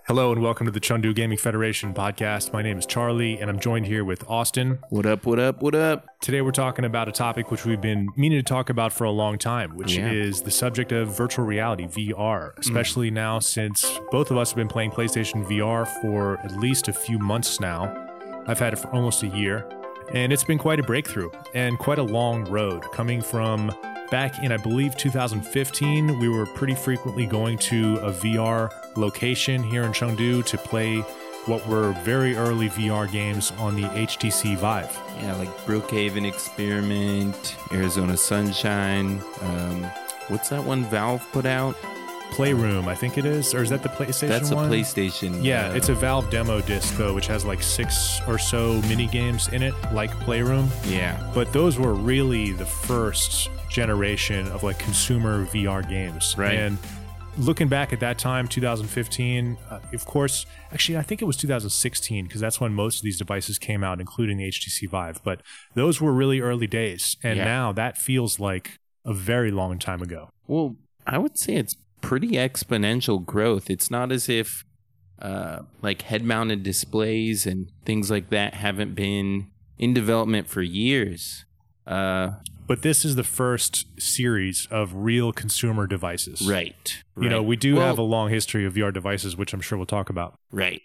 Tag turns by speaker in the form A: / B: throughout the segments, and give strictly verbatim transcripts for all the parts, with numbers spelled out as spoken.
A: Hello and welcome to the Chengdu Gaming Federation podcast. My name is Charlie and I'm joined here with Austin.
B: What up, what up, what up?
A: Today we're talking about a topic which we've been meaning to talk about for a long time, which
B: yeah.
A: is the subject of virtual reality, V R, especially mm. now since both of us have been playing PlayStation V R for at least a few months now. I've had it for almost a year, and it's been quite a breakthrough and quite a long road coming from back in, I believe, two thousand fifteen. We were pretty frequently going to a V R location here in Chengdu to play what were very early V R games on the H T C Vive.
B: Yeah, like Brookhaven Experiment, Arizona Sunshine. Um, what's that one Valve put out?
A: Playroom, I think it is. Or is that the PlayStation
B: That's
A: one?
B: That's a PlayStation.
A: Yeah,
B: uh,
A: it's a Valve demo disc, though, which has like six or so mini games in it, like Playroom.
B: Yeah.
A: But those were really the first generation of like consumer V R games.
B: Right.
A: And looking back at that time, two thousand fifteen, uh, of course, actually, I think it was two thousand sixteen, because that's when most of these devices came out, including the H T C Vive. But those were really early days. And
B: yeah.
A: now that feels like a very long time ago.
B: Well, I would say it's pretty exponential growth. It's not as if uh, like head-mounted displays and things like that haven't been in development for years. Uh,
A: but this is the first series of real consumer devices.
B: Right.
A: You
B: right.
A: know, we do
B: well,
A: have a long history of V R devices, which I'm sure we'll talk about.
B: Right.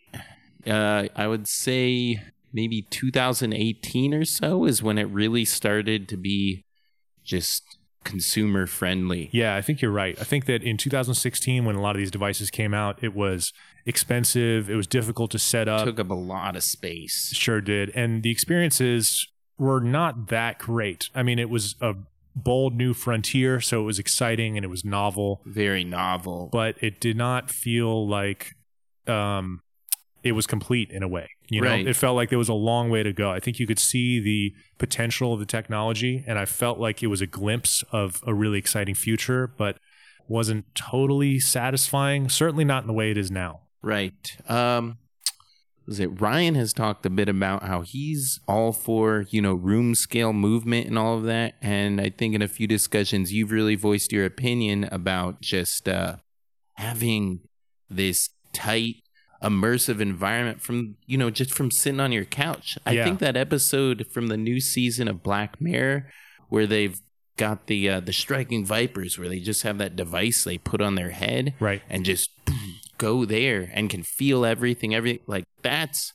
B: Uh, I would say maybe two thousand eighteen or so is when it really started to be just consumer friendly.
A: Yeah, I think you're right. I think that in two thousand sixteen, when a lot of these devices came out, it was expensive. It was difficult to set up.
B: It took up a lot of space.
A: Sure did. And the experiences were not that great. I mean, it was a bold new frontier, so it was exciting and it was novel.
B: Very novel.
A: But it did not feel like um, it was complete in a way. You know,
B: right.
A: It felt like there was a long way to go. I think you could see the potential of the technology, and I felt like it was a glimpse of a really exciting future, but wasn't totally satisfying. Certainly not in the way it is now.
B: Right. Um, was it Ryan has talked a bit about how he's all for, you know, room scale movement and all of that. And I think in a few discussions, you've really voiced your opinion about just uh, having this tight, immersive environment from, you know, just from sitting on your couch. I
A: yeah.
B: think that episode from the new season of Black Mirror where they've got the uh, the striking vipers, where they just have that device they put on their head,
A: right,
B: and just go there and can feel everything, every like that's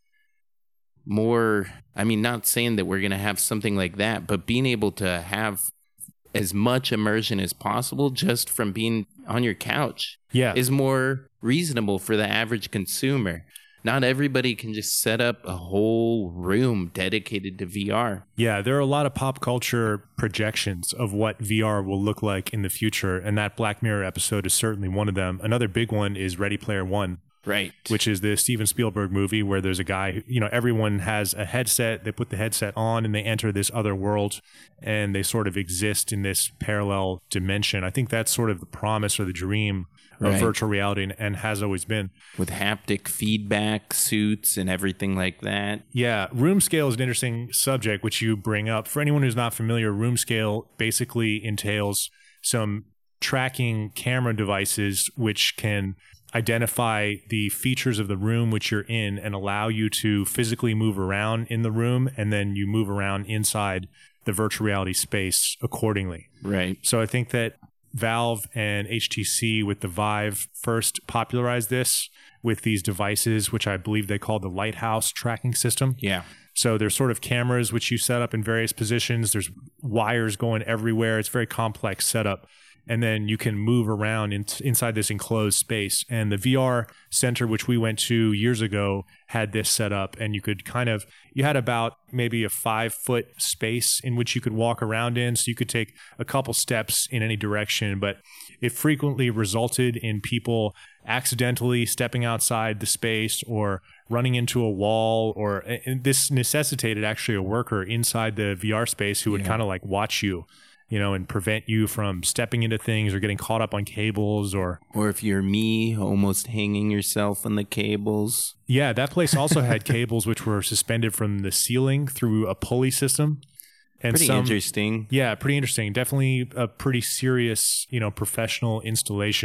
B: more. I mean, not saying that we're gonna have something like that, but being able to have as much immersion as possible just from being on your couch
A: yeah.
B: is more reasonable for the average consumer. Not everybody can just set up a whole room dedicated to V R.
A: Yeah, there are a lot of pop culture projections of what V R will look like in the future, and that Black Mirror episode is certainly one of them. Another big one is Ready Player One.
B: Right.
A: Which is the Steven Spielberg movie where there's a guy, who, you know, everyone has a headset. They put the headset on and they enter this other world and they sort of exist in this parallel dimension. I think that's sort of the promise or the dream of
B: right.
A: virtual reality and, and has always been.
B: With haptic feedback suits and everything like that.
A: Yeah. Room scale is an interesting subject, which you bring up. For anyone who's not familiar, room scale basically entails some tracking camera devices which can identify the features of the room which you're in and allow you to physically move around in the room, and then you move around inside the virtual reality space accordingly.
B: Right.
A: So I think that Valve and H T C with the Vive first popularized this with these devices, which I believe they call the Lighthouse tracking system.
B: Yeah.
A: So there's sort of cameras which you set up in various positions. There's wires going everywhere. It's a very complex setup. And then you can move around in, inside this enclosed space. And the V R center, which we went to years ago, had this set up. And you could kind of, you had about maybe a five foot space in which you could walk around in. So you could take a couple steps in any direction. But it frequently resulted in people accidentally stepping outside the space or running into a wall, or and this necessitated actually a worker inside the V R space who would yeah. kind of like watch you, you know, and prevent you from stepping into things or getting caught up on cables, or
B: or if you're me, almost hanging yourself on the cables.
A: Yeah, that place also had cables which were suspended from the ceiling through a pulley system. And
B: pretty
A: some,
B: interesting.
A: Yeah, pretty interesting. Definitely a pretty serious, you know, professional installation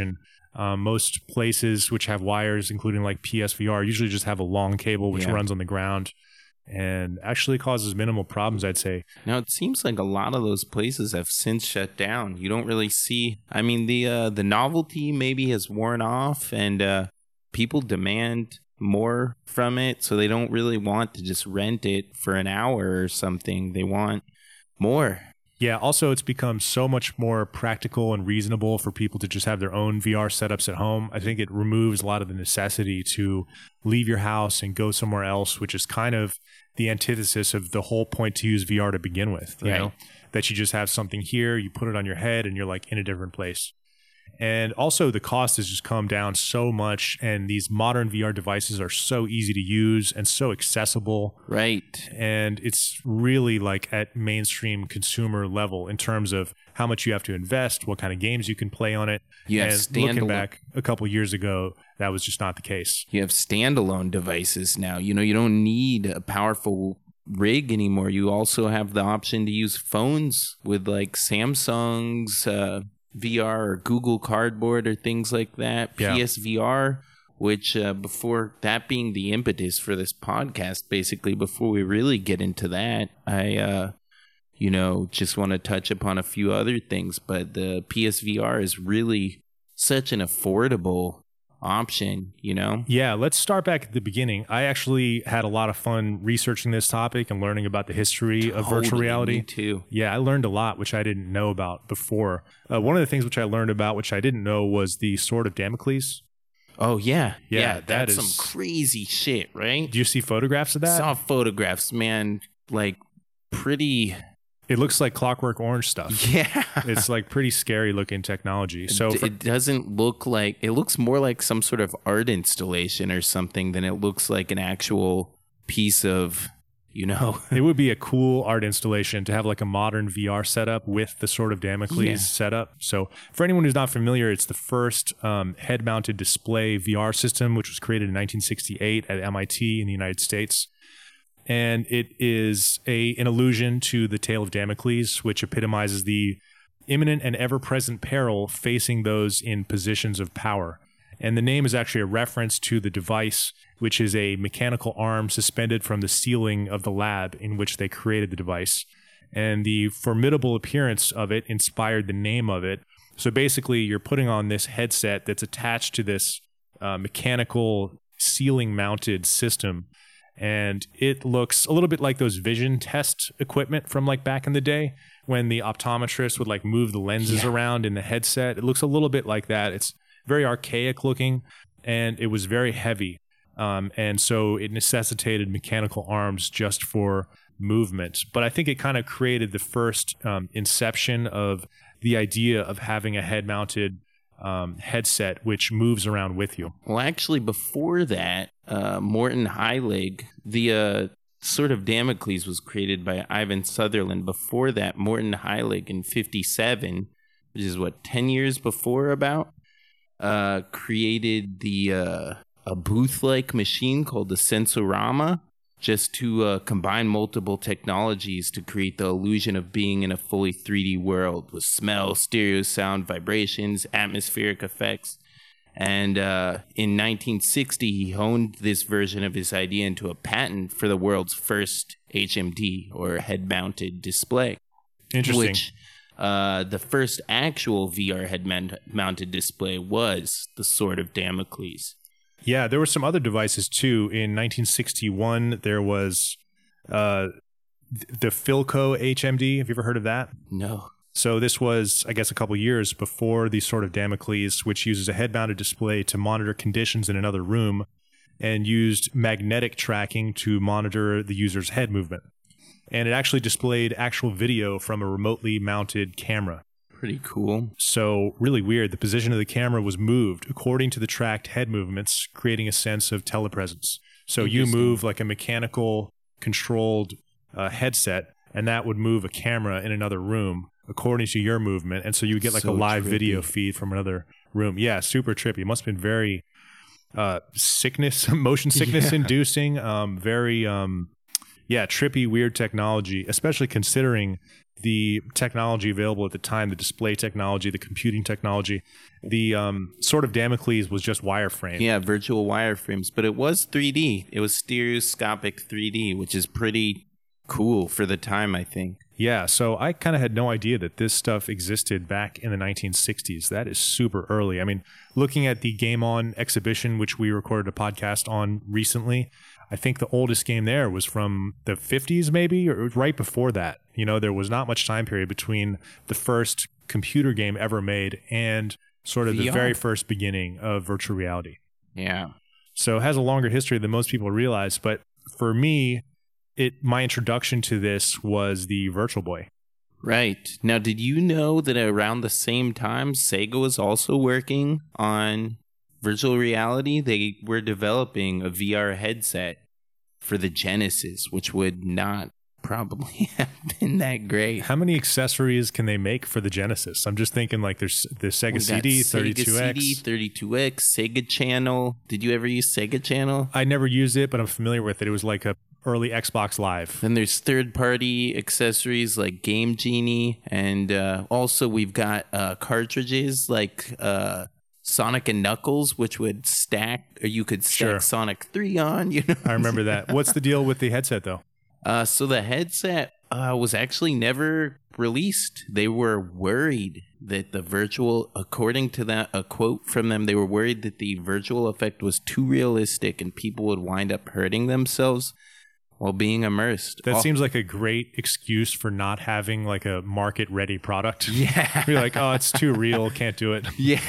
A: Um, most places which have wires, including like P S V R, usually just have a long cable which
B: Yeah.
A: runs on the ground and actually causes minimal problems, I'd say.
B: Now, it seems like a lot of those places have since shut down. You don't really see, I mean, the uh, the novelty maybe has worn off, and uh, people demand more from it, so they don't really want to just rent it for an hour or something. They want more.
A: Yeah, also it's become so much more practical and reasonable for people to just have their own V R setups at home. I think it removes a lot of the necessity to leave your house and go somewhere else, which is kind of the antithesis of the whole point to use V R to begin with. You
B: Right.
A: know, that you just have something here, you put it on your head, and you're like in a different place. And also the cost has just come down so much, and these modern V R devices are so easy to use and so accessible.
B: Right.
A: And it's really like at mainstream consumer level in terms of how much you have to invest, what kind of games you can play on it.
B: You have
A: and looking
B: standalone-
A: back a couple years ago, that was just not the case.
B: You have standalone devices now. You know, you don't need a powerful rig anymore. You also have the option to use phones with like Samsung's uh, V R or Google Cardboard or things like that.
A: Yeah.
B: P S V R, which uh, before that being the impetus for this podcast, basically, before we really get into that, I, uh, you know, just want to touch upon a few other things. But the P S V R is really such an affordable option, you know?
A: Yeah, let's start back at the beginning. I actually had a lot of fun researching this topic and learning about the history of virtual
B: Totally,
A: reality.
B: Me too.
A: Yeah, I learned a lot, which I didn't know about before. Uh, one of the things which I learned about, which I didn't know, was the Sword of Damocles.
B: Oh yeah,
A: Yeah,
B: yeah.
A: that
B: that's
A: is-
B: some crazy shit, right?
A: Do you see photographs of that?
B: Saw photographs, man. Like pretty.
A: It looks like Clockwork Orange stuff.
B: Yeah.
A: It's like pretty scary looking technology. So
B: it,
A: for-
B: it doesn't look like it looks more like some sort of art installation or something than it looks like an actual piece of, you know.
A: it would be a cool art installation to have like a modern V R setup with the Sword of Damocles
B: Yeah.
A: setup. So for anyone who's not familiar, it's the first um, head-mounted display V R system, which was created in nineteen sixty-eight at M I T in the United States. And it is a an allusion to the tale of Damocles, which epitomizes the imminent and ever-present peril facing those in positions of power. And the name is actually a reference to the device, which is a mechanical arm suspended from the ceiling of the lab in which they created the device. And the formidable appearance of it inspired the name of it. So basically, you're putting on this headset that's attached to this uh, mechanical ceiling-mounted system. And it looks a little bit like those vision test equipment from like back in the day when the optometrist would like move the lenses
B: Yeah.
A: around in the headset. It looks a little bit like that. It's very archaic looking, and it was very heavy. Um, and so it necessitated mechanical arms just for movement. But I think it kind of created the first um, inception of the idea of having a head-mounted um, headset which moves around with you.
B: Well, actually, before that, uh, Morton Heilig, the uh, Sword of Damocles was created by Ivan Sutherland. Before that, Morton Heilig in fifty-seven, which is what, ten years before about, uh, created the uh, a booth-like machine called the Sensorama, just to uh, combine multiple technologies to create the illusion of being in a fully three D world with smell, stereo sound, vibrations, atmospheric effects. And uh, in nineteen sixty, he honed this version of his idea into a patent for the world's first H M D, or head-mounted display.
A: Interesting.
B: Which uh, the first actual V R head-mounted display was the Sword of Damocles.
A: Yeah, there were some other devices too. In nineteen sixty-one, there was uh, th- the Philco H M D. Have you ever heard of that?
B: No.
A: So this was, I guess, a couple years before the Sword of Damocles, which uses a head-mounted display to monitor conditions in another room and used magnetic tracking to monitor the user's head movement. And it actually displayed actual video from a remotely mounted camera.
B: Pretty cool.
A: So really weird. The position of the camera was moved according to the tracked head movements, creating a sense of telepresence. So you
B: Interesting.
A: move like a mechanical controlled uh, headset, and that would move a camera in another room according to your movement. And so you would get like
B: So
A: a live
B: trippy.
A: video feed from another room. Yeah, super trippy. It must have been very uh, sickness, motion sickness
B: Yeah.
A: inducing, um, very, um, yeah, trippy, weird technology, especially considering the technology available at the time, the display technology, the computing technology, the um, sort of Damocles was just wireframe.
B: Yeah, virtual wireframes, but it was three D. It was stereoscopic three D, which is pretty cool for the time, I think.
A: Yeah, so I kind of had no idea that this stuff existed back in the nineteen sixties. That is super early. I mean, looking at the Game On exhibition, which we recorded a podcast on recently, I think the oldest game there was from the fifties maybe, or right before that. You know, there was not much time period between the first computer game ever made and sort of the
B: V R.
A: very first beginning of virtual reality.
B: Yeah.
A: So it has a longer history than most people realize. But for me, it my introduction to this was the Virtual Boy.
B: Right. Now, did you know that around the same time, Sega was also working on virtual reality? They were developing a V R headset for the Genesis, which would not probably have been that great.
A: How many accessories can they make for the Genesis? I'm just thinking like there's the Sega
B: We
A: C
B: got
A: D,
B: Sega
A: thirty-two X.
B: C D, thirty-two X, Sega Channel. Did you ever use Sega Channel?
A: I never used it, but I'm familiar with it. It was like a early Xbox Live.
B: Then there's third-party accessories like Game Genie, and uh, also we've got uh, cartridges like uh, Sonic and Knuckles, which would stack, or you could stack
A: Sure.
B: Sonic three on. You know,
A: I remember that. What's the deal with the headset though?
B: Uh, so the headset uh, was actually never released. They were worried that the virtual, according to that, a quote from them, they were worried that the virtual effect was too realistic and people would wind up hurting themselves while being immersed.
A: That
B: Oh,
A: seems like a great excuse for not having like a market ready product.
B: yeah,
A: You're like, oh, it's too real, can't do it.
B: yeah,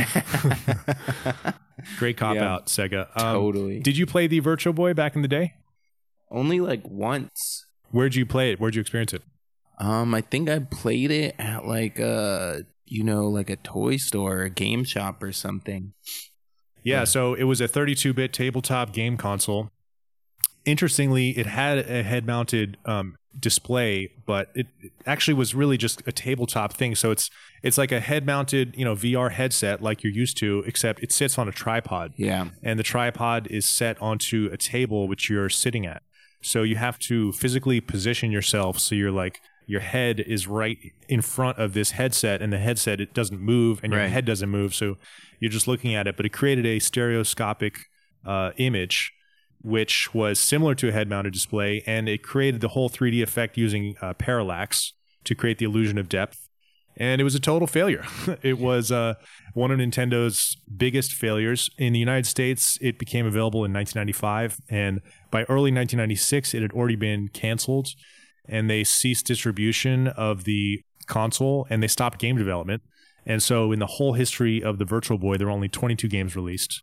A: Great cop
B: Yeah.
A: out, Sega. Um,
B: totally.
A: Did you play the Virtual Boy back in the day?
B: Only like once.
A: Where'd you play it? Where'd you experience it?
B: Um, I think I played it at like a, you know, like a toy store or a game shop or something.
A: Yeah,
B: Yeah.
A: so it was a thirty-two bit tabletop game console. Interestingly, it had a head-mounted um, display, but it it actually was really just a tabletop thing. So it's it's like a head-mounted, you know, V R headset like you're used to, except it sits on a tripod,
B: Yeah.
A: and the tripod is set onto a table which you're sitting at. So you have to physically position yourself so you're like your head is right in front of this headset, and the headset it doesn't move, and your
B: Right.
A: head doesn't move. So you're just looking at it. But it created a stereoscopic uh, image, which was similar to a head-mounted display, and it created the whole three D effect using uh, parallax to create the illusion of depth. And it was a total failure. It was uh, one of Nintendo's biggest failures. In the United States, it became available in nineteen ninety-five, and by early nineteen ninety-six, it had already been canceled, and they ceased distribution of the console, and they stopped game development. And so in the whole history of the Virtual Boy, there were only twenty-two games released.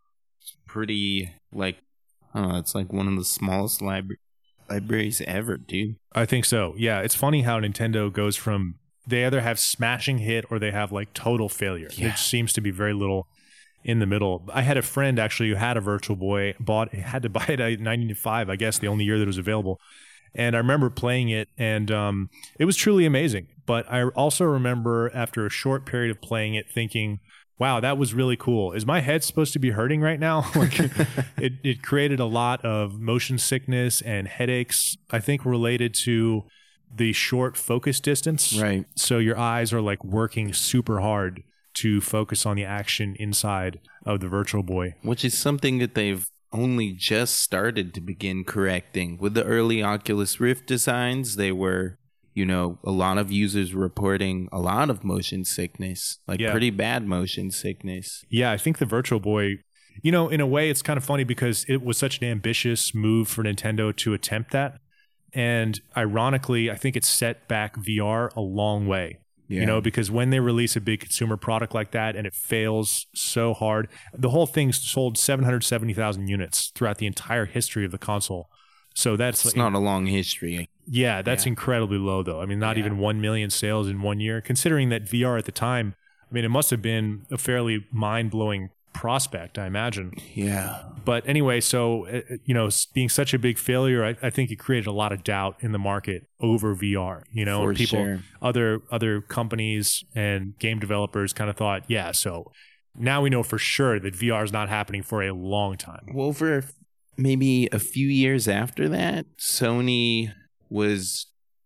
B: Pretty like, oh, it's like one of the smallest libra- libraries ever, dude.
A: I think so. Yeah, it's funny how Nintendo goes from they either have smashing hit or they have like total failure.
B: Yeah.
A: There seems to be very little in the middle. I had a friend actually who had a Virtual Boy, bought had to buy it at ninety-five, I guess, the only year that it was available. And I remember playing it, and um, it was truly amazing. But I also remember after a short period of playing it thinking, wow, that was really cool. Is my head supposed to be hurting right now? Like, it, it created a lot of motion sickness and headaches, I think related to the short focus distance.
B: Right.
A: So your eyes are like working super hard to focus on the action inside of the Virtual Boy.
B: Which is something that they've only just started to begin correcting. With the early Oculus Rift designs, they were, you know, a lot of users reporting a lot of motion sickness, like
A: Yeah.
B: pretty bad motion sickness.
A: Yeah, I think the Virtual Boy, you know, in a way, it's kind of funny because it was such an ambitious move for Nintendo to attempt that. And ironically, I think it set back V R a long way.
B: Yeah.
A: You know, because when they release a big consumer product like that and it fails so hard, the whole thing sold seven hundred seventy thousand units throughout the entire history of the console. So that's
B: It's not a long history.
A: yeah, that's
B: Yeah.
A: incredibly low though. I mean, not
B: Yeah.
A: even one million sales in one year, considering that V R at the time, I mean, it must have been a fairly mind-blowing prospect, I imagine.
B: Yeah.
A: But anyway, so, uh, you know, s- being such a big failure, I, I think it created a lot of doubt in the market over V R, you know,
B: For
A: and people,
B: sure.
A: other, other companies and game developers kind of thought, yeah, so now we know for sure that V R is not happening for a long time.
B: Well, for maybe a few years after that, Sony was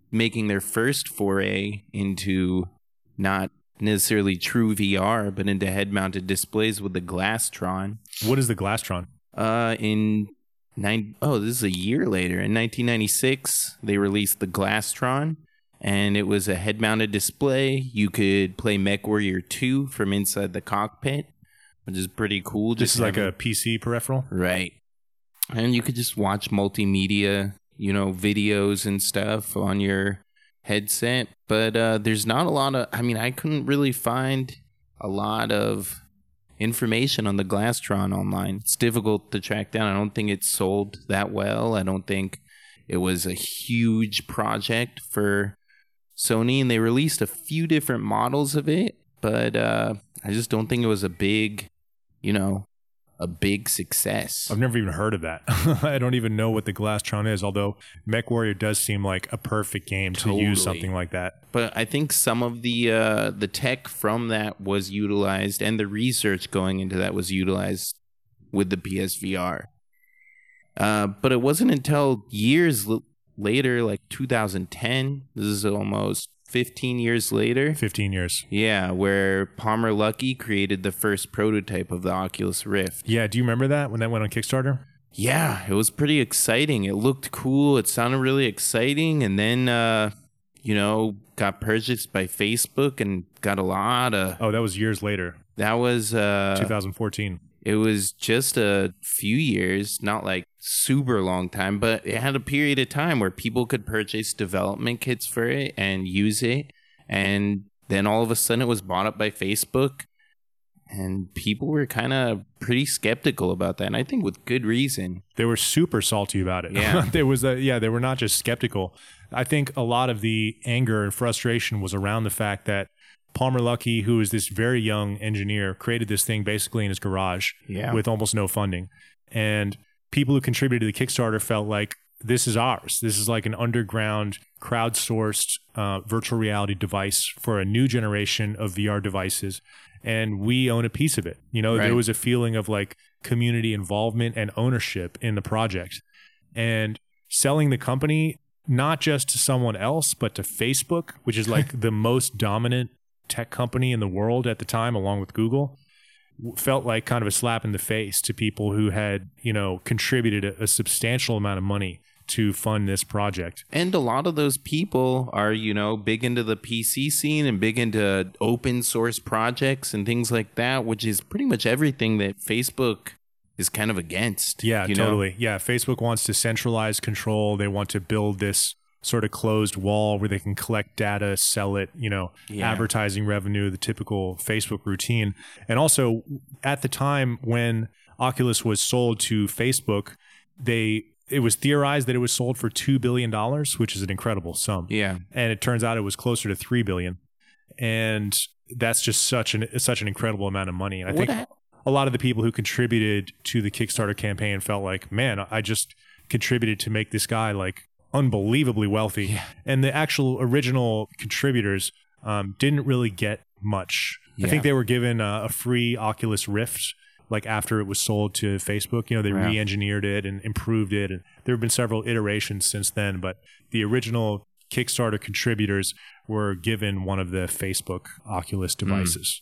B: making their first foray into not necessarily true V R, but into head-mounted displays with the Glasstron.
A: What is the Glasstron?
B: Uh, in nine oh, this is a year later. In nineteen ninety-six, they released the Glasstron, and it was a head-mounted display. You could play MechWarrior two from inside the cockpit, which is pretty cool.
A: This
B: Just
A: is like
B: having-
A: a P C peripheral?
B: right. And you could just watch multimedia, you know, videos and stuff on your headset. But uh, there's not a lot of, I mean, I couldn't really find a lot of information on the Glasstron online. It's difficult to track down. I don't think it sold that well. I don't think it was a huge project for Sony, and they released a few different models of it, but uh, I just don't think it was a big, you know, a big success.
A: I've never even heard of that. I don't even know what the Glasstron is, although MechWarrior does seem like a perfect game to
B: Totally.
A: use something like that.
B: But I think some of the uh, the tech from that was utilized, and the research going into that was utilized with the P S V R. Uh, but it wasn't until years l- later, like two thousand ten, this is almost fifteen years later.
A: fifteen years.
B: Yeah, where Palmer Luckey created the first prototype of the Oculus Rift.
A: Yeah, do you remember that when that went on Kickstarter?
B: Yeah, it was pretty exciting. It looked cool. It sounded really exciting. And then, uh, you know, got purchased by Facebook and got a lot of...
A: Oh, that was years later,
B: That was... Uh,
A: twenty fourteen.
B: it was just a few years, not like super long time, but it had a period of time where people could purchase development kits for it and use it. And then all of a sudden it was bought up by Facebook. And people were kind of pretty skeptical about that. And I think with good reason.
A: They were super salty about it.
B: Yeah.
A: there was a, yeah, they were not just skeptical. I think a lot of the anger and frustration was around the fact that Palmer Luckey, who is this very young engineer, created this thing basically in his garage
B: Yeah.
A: with almost no funding. And people who contributed to the Kickstarter felt like this is ours. This is like an underground, crowdsourced uh, virtual reality device for a new generation of V R devices. And we own a piece of it. You know,
B: Right.
A: there was a feeling of like community involvement and ownership in the project. And selling the company, not just to someone else, but to Facebook, which is like the most dominant tech company in the world at the time, along with Google, felt like kind of a slap in the face to people who had, you know, contributed a, a substantial amount of money to fund this project.
B: And a lot of those people are, you know, big into the P C scene and big into open source projects and things like that, which is pretty much everything that Facebook is kind of against.
A: Yeah,
B: you know?
A: totally. Yeah, Facebook wants to centralize control. They want to build this sort of closed wall where they can collect data, sell it, you know,
B: Yeah.
A: advertising revenue, the typical Facebook routine. And also, at the time when Oculus was sold to Facebook, they it was theorized that it was sold for two billion dollars, which is an incredible sum.
B: Yeah.
A: And it turns out it was closer to three billion dollars. And that's just such an such an incredible amount of money. And I
B: What
A: think
B: a-
A: a lot of the people who contributed to the Kickstarter campaign felt like, man, I just contributed to make this guy like unbelievably wealthy.
B: Yeah.
A: And the actual original contributors um, didn't really get much. I
B: Yeah.
A: think they were given a, a free Oculus Rift like after it was sold to Facebook. You know, they
B: Yeah.
A: re-engineered it and improved it. And there have been several iterations since then, but the original Kickstarter contributors were given one of the Facebook Oculus devices.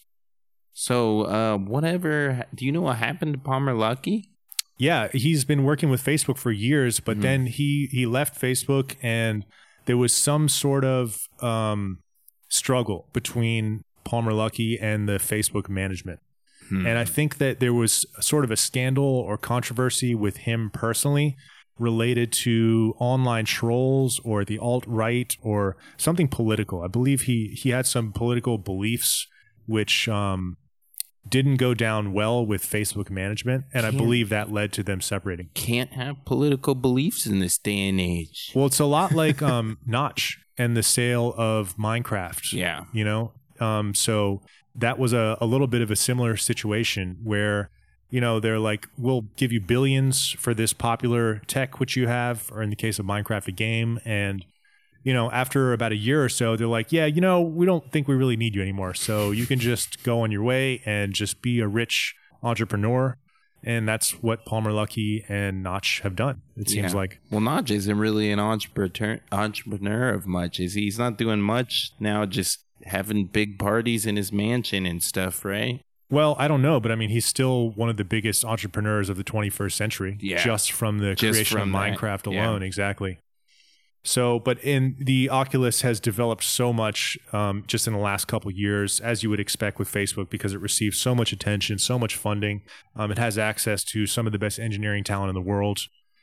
B: So, uh, whatever, do you know what happened to Palmer Luckey?
A: Yeah, he's been working with Facebook for years, but
B: Mhm.
A: then he he left Facebook, and there was some sort of um, struggle between Palmer Luckey and the Facebook management.
B: Hmm.
A: And I think that there was sort of a scandal or controversy with him personally related to online trolls or the alt-right or something political. I believe he he had some political beliefs which um, didn't go down well with Facebook management, and I
B: Can't-
A: believe that led to them separating.
B: Can't have political beliefs in this day and age.
A: Well, it's a lot like um, Notch and the sale of Minecraft.
B: Yeah.
A: You know, um, so that was a, a little bit of a similar situation where, you know, they're like, we'll give you billions for this popular tech which you have, or in the case of Minecraft, a game. And, you know, after about a year or so, they're like, yeah, you know, we don't think we really need you anymore. So you can just go on your way and just be a rich entrepreneur. And that's what Palmer Luckey and Notch have done, it seems
B: Yeah.
A: like.
B: Well, Notch isn't really an entrepreneur entrepreneur of much, is he? He's not doing much now, just having big parties in his mansion and stuff, right?
A: Well, I don't know, but I mean, he's still one of the biggest entrepreneurs of the twenty-first century,
B: Yeah.
A: just from the
B: Just
A: creation
B: from
A: of
B: that,
A: Minecraft
B: yeah.
A: alone. Exactly. So, but in the Oculus has developed so much um, just in the last couple of years, as you would expect with Facebook, because it receives so much attention, so much funding. Um, it has access to some of the best engineering talent in the world.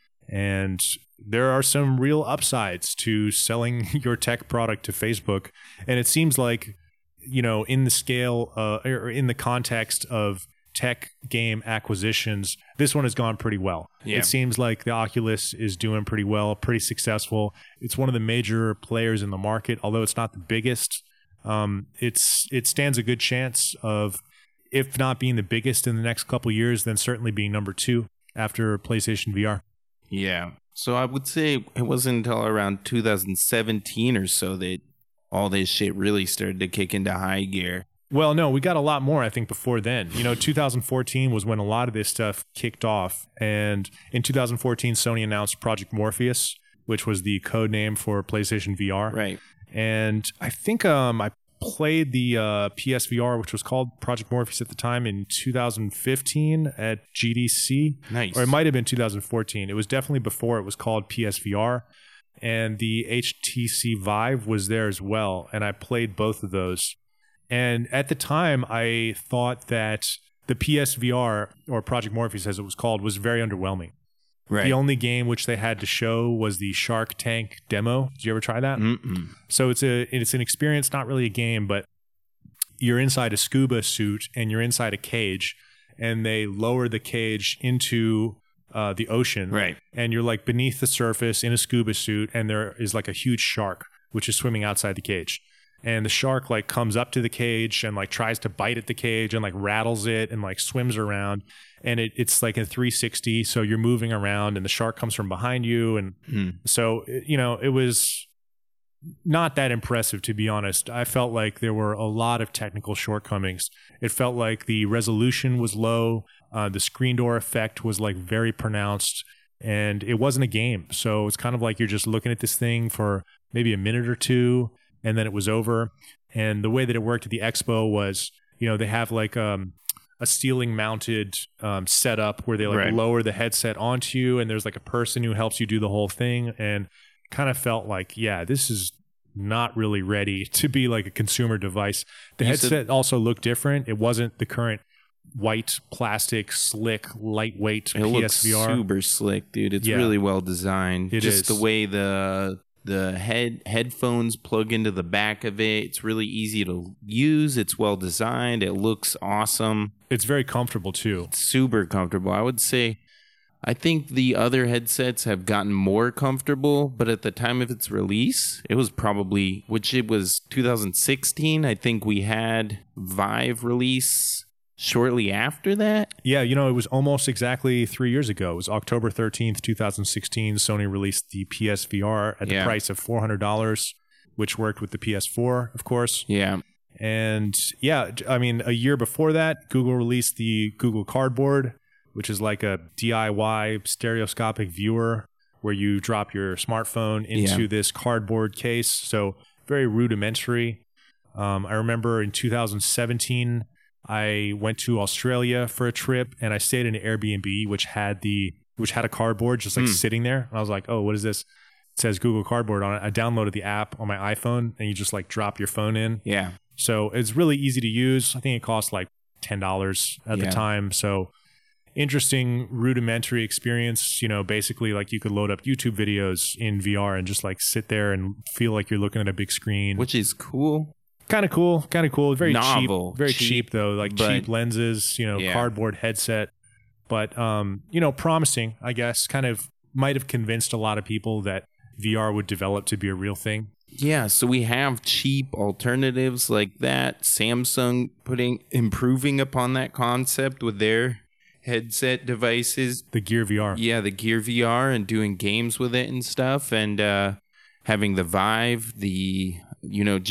A: And there are some real upsides to selling your tech product to Facebook. And it seems like, you know, in the scale, uh, or in the context of tech game acquisitions, this one has gone pretty well.
B: Yeah.
A: It seems like the Oculus is doing pretty well, pretty successful. It's one of the major players in the market, although it's not the biggest. Um, it's it stands a good chance of, if not being the biggest in the next couple of years, then certainly being number two after PlayStation V R.
B: Yeah. So I would say it wasn't until around two thousand seventeen or so that all this shit really started to kick into high gear.
A: Well, no, we got a lot more, I think, before then. You know, two thousand fourteen was when a lot of this stuff kicked off. And in two thousand fourteen, Sony announced Project Morpheus, which was the code name for PlayStation V R.
B: Right.
A: And I think um, I played the uh, P S V R, which was called Project Morpheus at the time, in two thousand fifteen at G D C.
B: Nice.
A: Or it might have been two thousand fourteen. It was definitely before it was called P S V R. And the H T C Vive was there as well. And I played both of those. And at the time, I thought that the P S V R, or Project Morpheus as it was called, was very underwhelming.
B: Right.
A: The only game which they had to show was the Shark Tank demo. Did you ever try that?
B: Mm-mm.
A: So it's a it's an experience, not really a game, but you're inside a scuba suit and you're inside a cage, and they lower the cage into uh, the ocean.
B: Right.
A: And you're like beneath the surface in a scuba suit, and there is like a huge shark which is swimming outside the cage. And the shark like comes up to the cage and like tries to bite at the cage and like rattles it and like swims around. And it, it's like a three sixty. So you're moving around and the shark comes from behind you. And
B: Mm.
A: so, you know, it was not that impressive, to be honest. I felt like there were a lot of technical shortcomings. It felt like the resolution was low. Uh, the screen door effect was like very pronounced, and it wasn't a game. So it's kind of like you're just looking at this thing for maybe a minute or two, and then it was over. And the way that it worked at the expo was, you know, they have like um, a ceiling mounted um, setup where they like
B: Right.
A: lower the headset onto you, and there's like a person who helps you do the whole thing. And kind of felt like, yeah, this is not really ready to be like a consumer device. The
B: You
A: headset
B: said-
A: also looked different. It wasn't the current white, plastic, slick, lightweight
B: It looks
A: P S V R.
B: super slick, dude. It's
A: Yeah.
B: really well designed.
A: It
B: Just
A: is.
B: the way the the head headphones plug into the back of it. It's really easy to use. It's well designed. It looks awesome.
A: It's very comfortable too.
B: It's super comfortable. I would say I think the other headsets have gotten more comfortable, but at the time of its release, it was probably, which it was two thousand sixteen. I think we had Vive release shortly after that.
A: Yeah, you know, it was almost exactly three years ago. It was October thirteenth, twenty sixteen. Sony released the P S V R at the
B: Yeah.
A: price of four hundred dollars, which worked with the P S four, of course.
B: Yeah.
A: And yeah, I mean, a year before that, Google released the Google Cardboard, which is like a D I Y stereoscopic viewer where you drop your smartphone into
B: Yeah.
A: this cardboard case. So very rudimentary. Um, I remember in two thousand seventeen, I went to Australia for a trip, and I stayed in an Airbnb which had the which had a cardboard just like
B: Hmm.
A: sitting there. And I was like, oh, what is this? It says Google Cardboard on it. I downloaded the app on my iPhone, and you just like drop your phone in.
B: Yeah.
A: So it's really easy to use. I think it cost like ten dollars at
B: Yeah.
A: the time. So interesting rudimentary experience. You know, basically like you could load up YouTube videos in V R and just like sit there and feel like you're looking at a big screen.
B: Which is cool.
A: Kind of cool, kind of cool. Very
B: Novel.
A: cheap, very cheap,
B: Cheap,
A: though. Like
B: but-
A: cheap lenses, you know,
B: Yeah.
A: cardboard headset. But um, you know, promising, I guess. Kind of might have convinced a lot of people that V R would develop to be a real thing.
B: Yeah, so we have cheap alternatives like that. Samsung putting improving upon that concept with their headset devices.
A: The Gear V R.
B: Yeah, the Gear V R and doing games with it and stuff, and uh, having the Vive, the you know just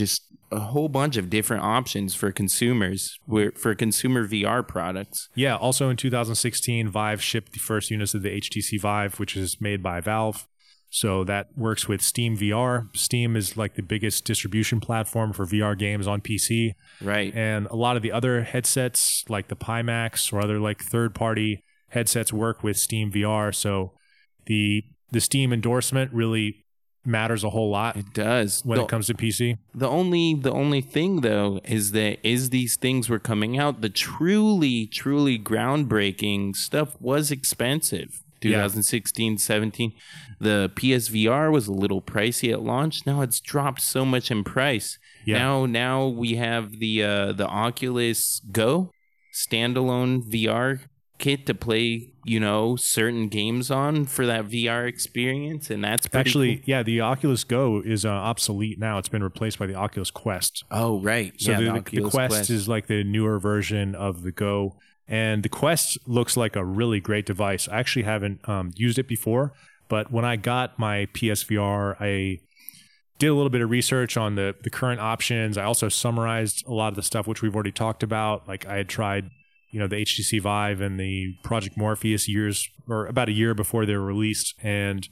B: a whole bunch of different options for consumers, for consumer V R products.
A: Yeah. Also in two thousand sixteen, Vive shipped the first units of the H T C Vive, which is made by Valve. So that works with Steam V R. Steam is like the biggest distribution platform for V R games on P C.
B: Right.
A: And a lot of the other headsets, like the Pimax or other like third-party headsets, work with Steam V R. So the the Steam endorsement really matters a whole lot.
B: It does
A: when
B: the,
A: it comes to P C.
B: The only the only thing though is that as these things were coming out, the truly truly groundbreaking stuff was expensive. twenty sixteen, seventeen, the P S V R was a little pricey at launch. Now it's dropped so much in price. Yeah. Now, now we have the uh, the Oculus Go standalone V R kit to play, you know, certain games on for that V R experience, and that's pretty
A: actually
B: cool.
A: Yeah. The Oculus Go is uh, obsolete now. It's been replaced by the Oculus Quest.
B: Oh, right.
A: So
B: yeah,
A: the,
B: the,
A: the, the Quest, Quest is like the newer version of the Go. And the Quest looks like a really great device. I actually haven't um, used it before, but when I got my P S V R, I did a little bit of research on the, the current options. I also summarized a lot of the stuff which we've already talked about. Like I had tried, you know, the H T C Vive and the Project Morpheus years or about a year before they were released. And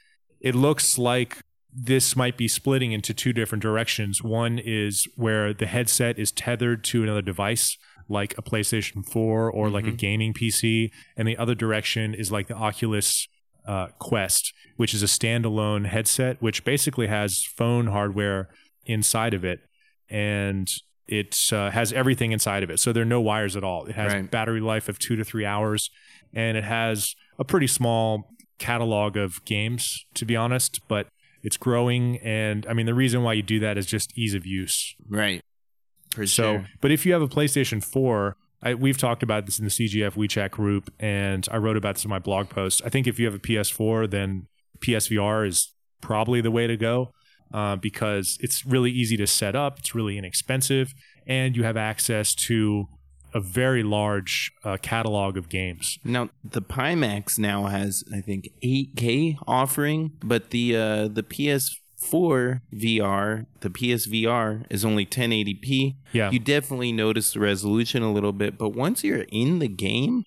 A: it looks like this might be splitting into two different directions. One is where the headset is tethered to another device, like a PlayStation four or mm-hmm. like a gaming P C. And the other direction is like the Oculus uh, Quest, which is a standalone headset, which basically has phone hardware inside of it. And it uh, has everything inside of it. So there are no wires at all. It has right. battery life of two to three hours. And it has a pretty small catalog of games, to be honest, but it's growing. And I mean, the reason why you do that is just ease of use.
B: Right. For
A: so,
B: sure.
A: But if you have a PlayStation four, I, we've talked about this in the C G F WeChat group, and I wrote about this in my blog post. I think if you have a P S four, then P S V R is probably the way to go uh, because it's really easy to set up, it's really inexpensive, and you have access to a very large uh, catalog of games.
B: Now, the Pimax now has, I think, eight K offering, but the uh, the P S four V R, the P S V R is only ten eighty p.
A: Yeah.
B: You definitely notice the resolution a little bit, but once you're in the game,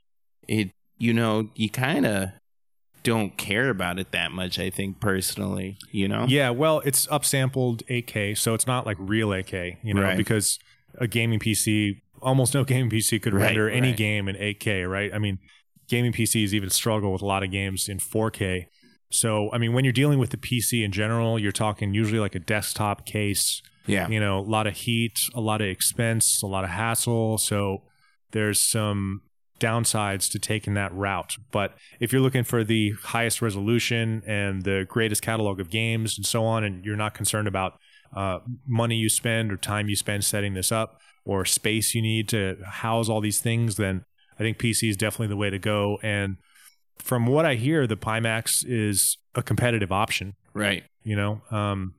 B: it, you know, you kind of don't care about it that much, I think, personally, you know?
A: Yeah, well, it's upsampled eight K, so it's not like real eight K, you know, right. because a gaming P C, almost no gaming P C could
B: right,
A: render any
B: right.
A: game in eight K, right? I mean, gaming P Cs even struggle with a lot of games in four K. So, I mean, when you're dealing with the P C in general, you're talking usually like a desktop case.
B: Yeah.
A: You know, a lot of heat, a lot of expense, a lot of hassle. So there's some downsides to taking that route. But if you're looking for the highest resolution and the greatest catalog of games and so on, and you're not concerned about uh, money you spend or time you spend setting this up or space you need to house all these things, then I think P C is definitely the way to go. And from what I hear, the Pimax is a competitive option.
B: Right.
A: You know, um,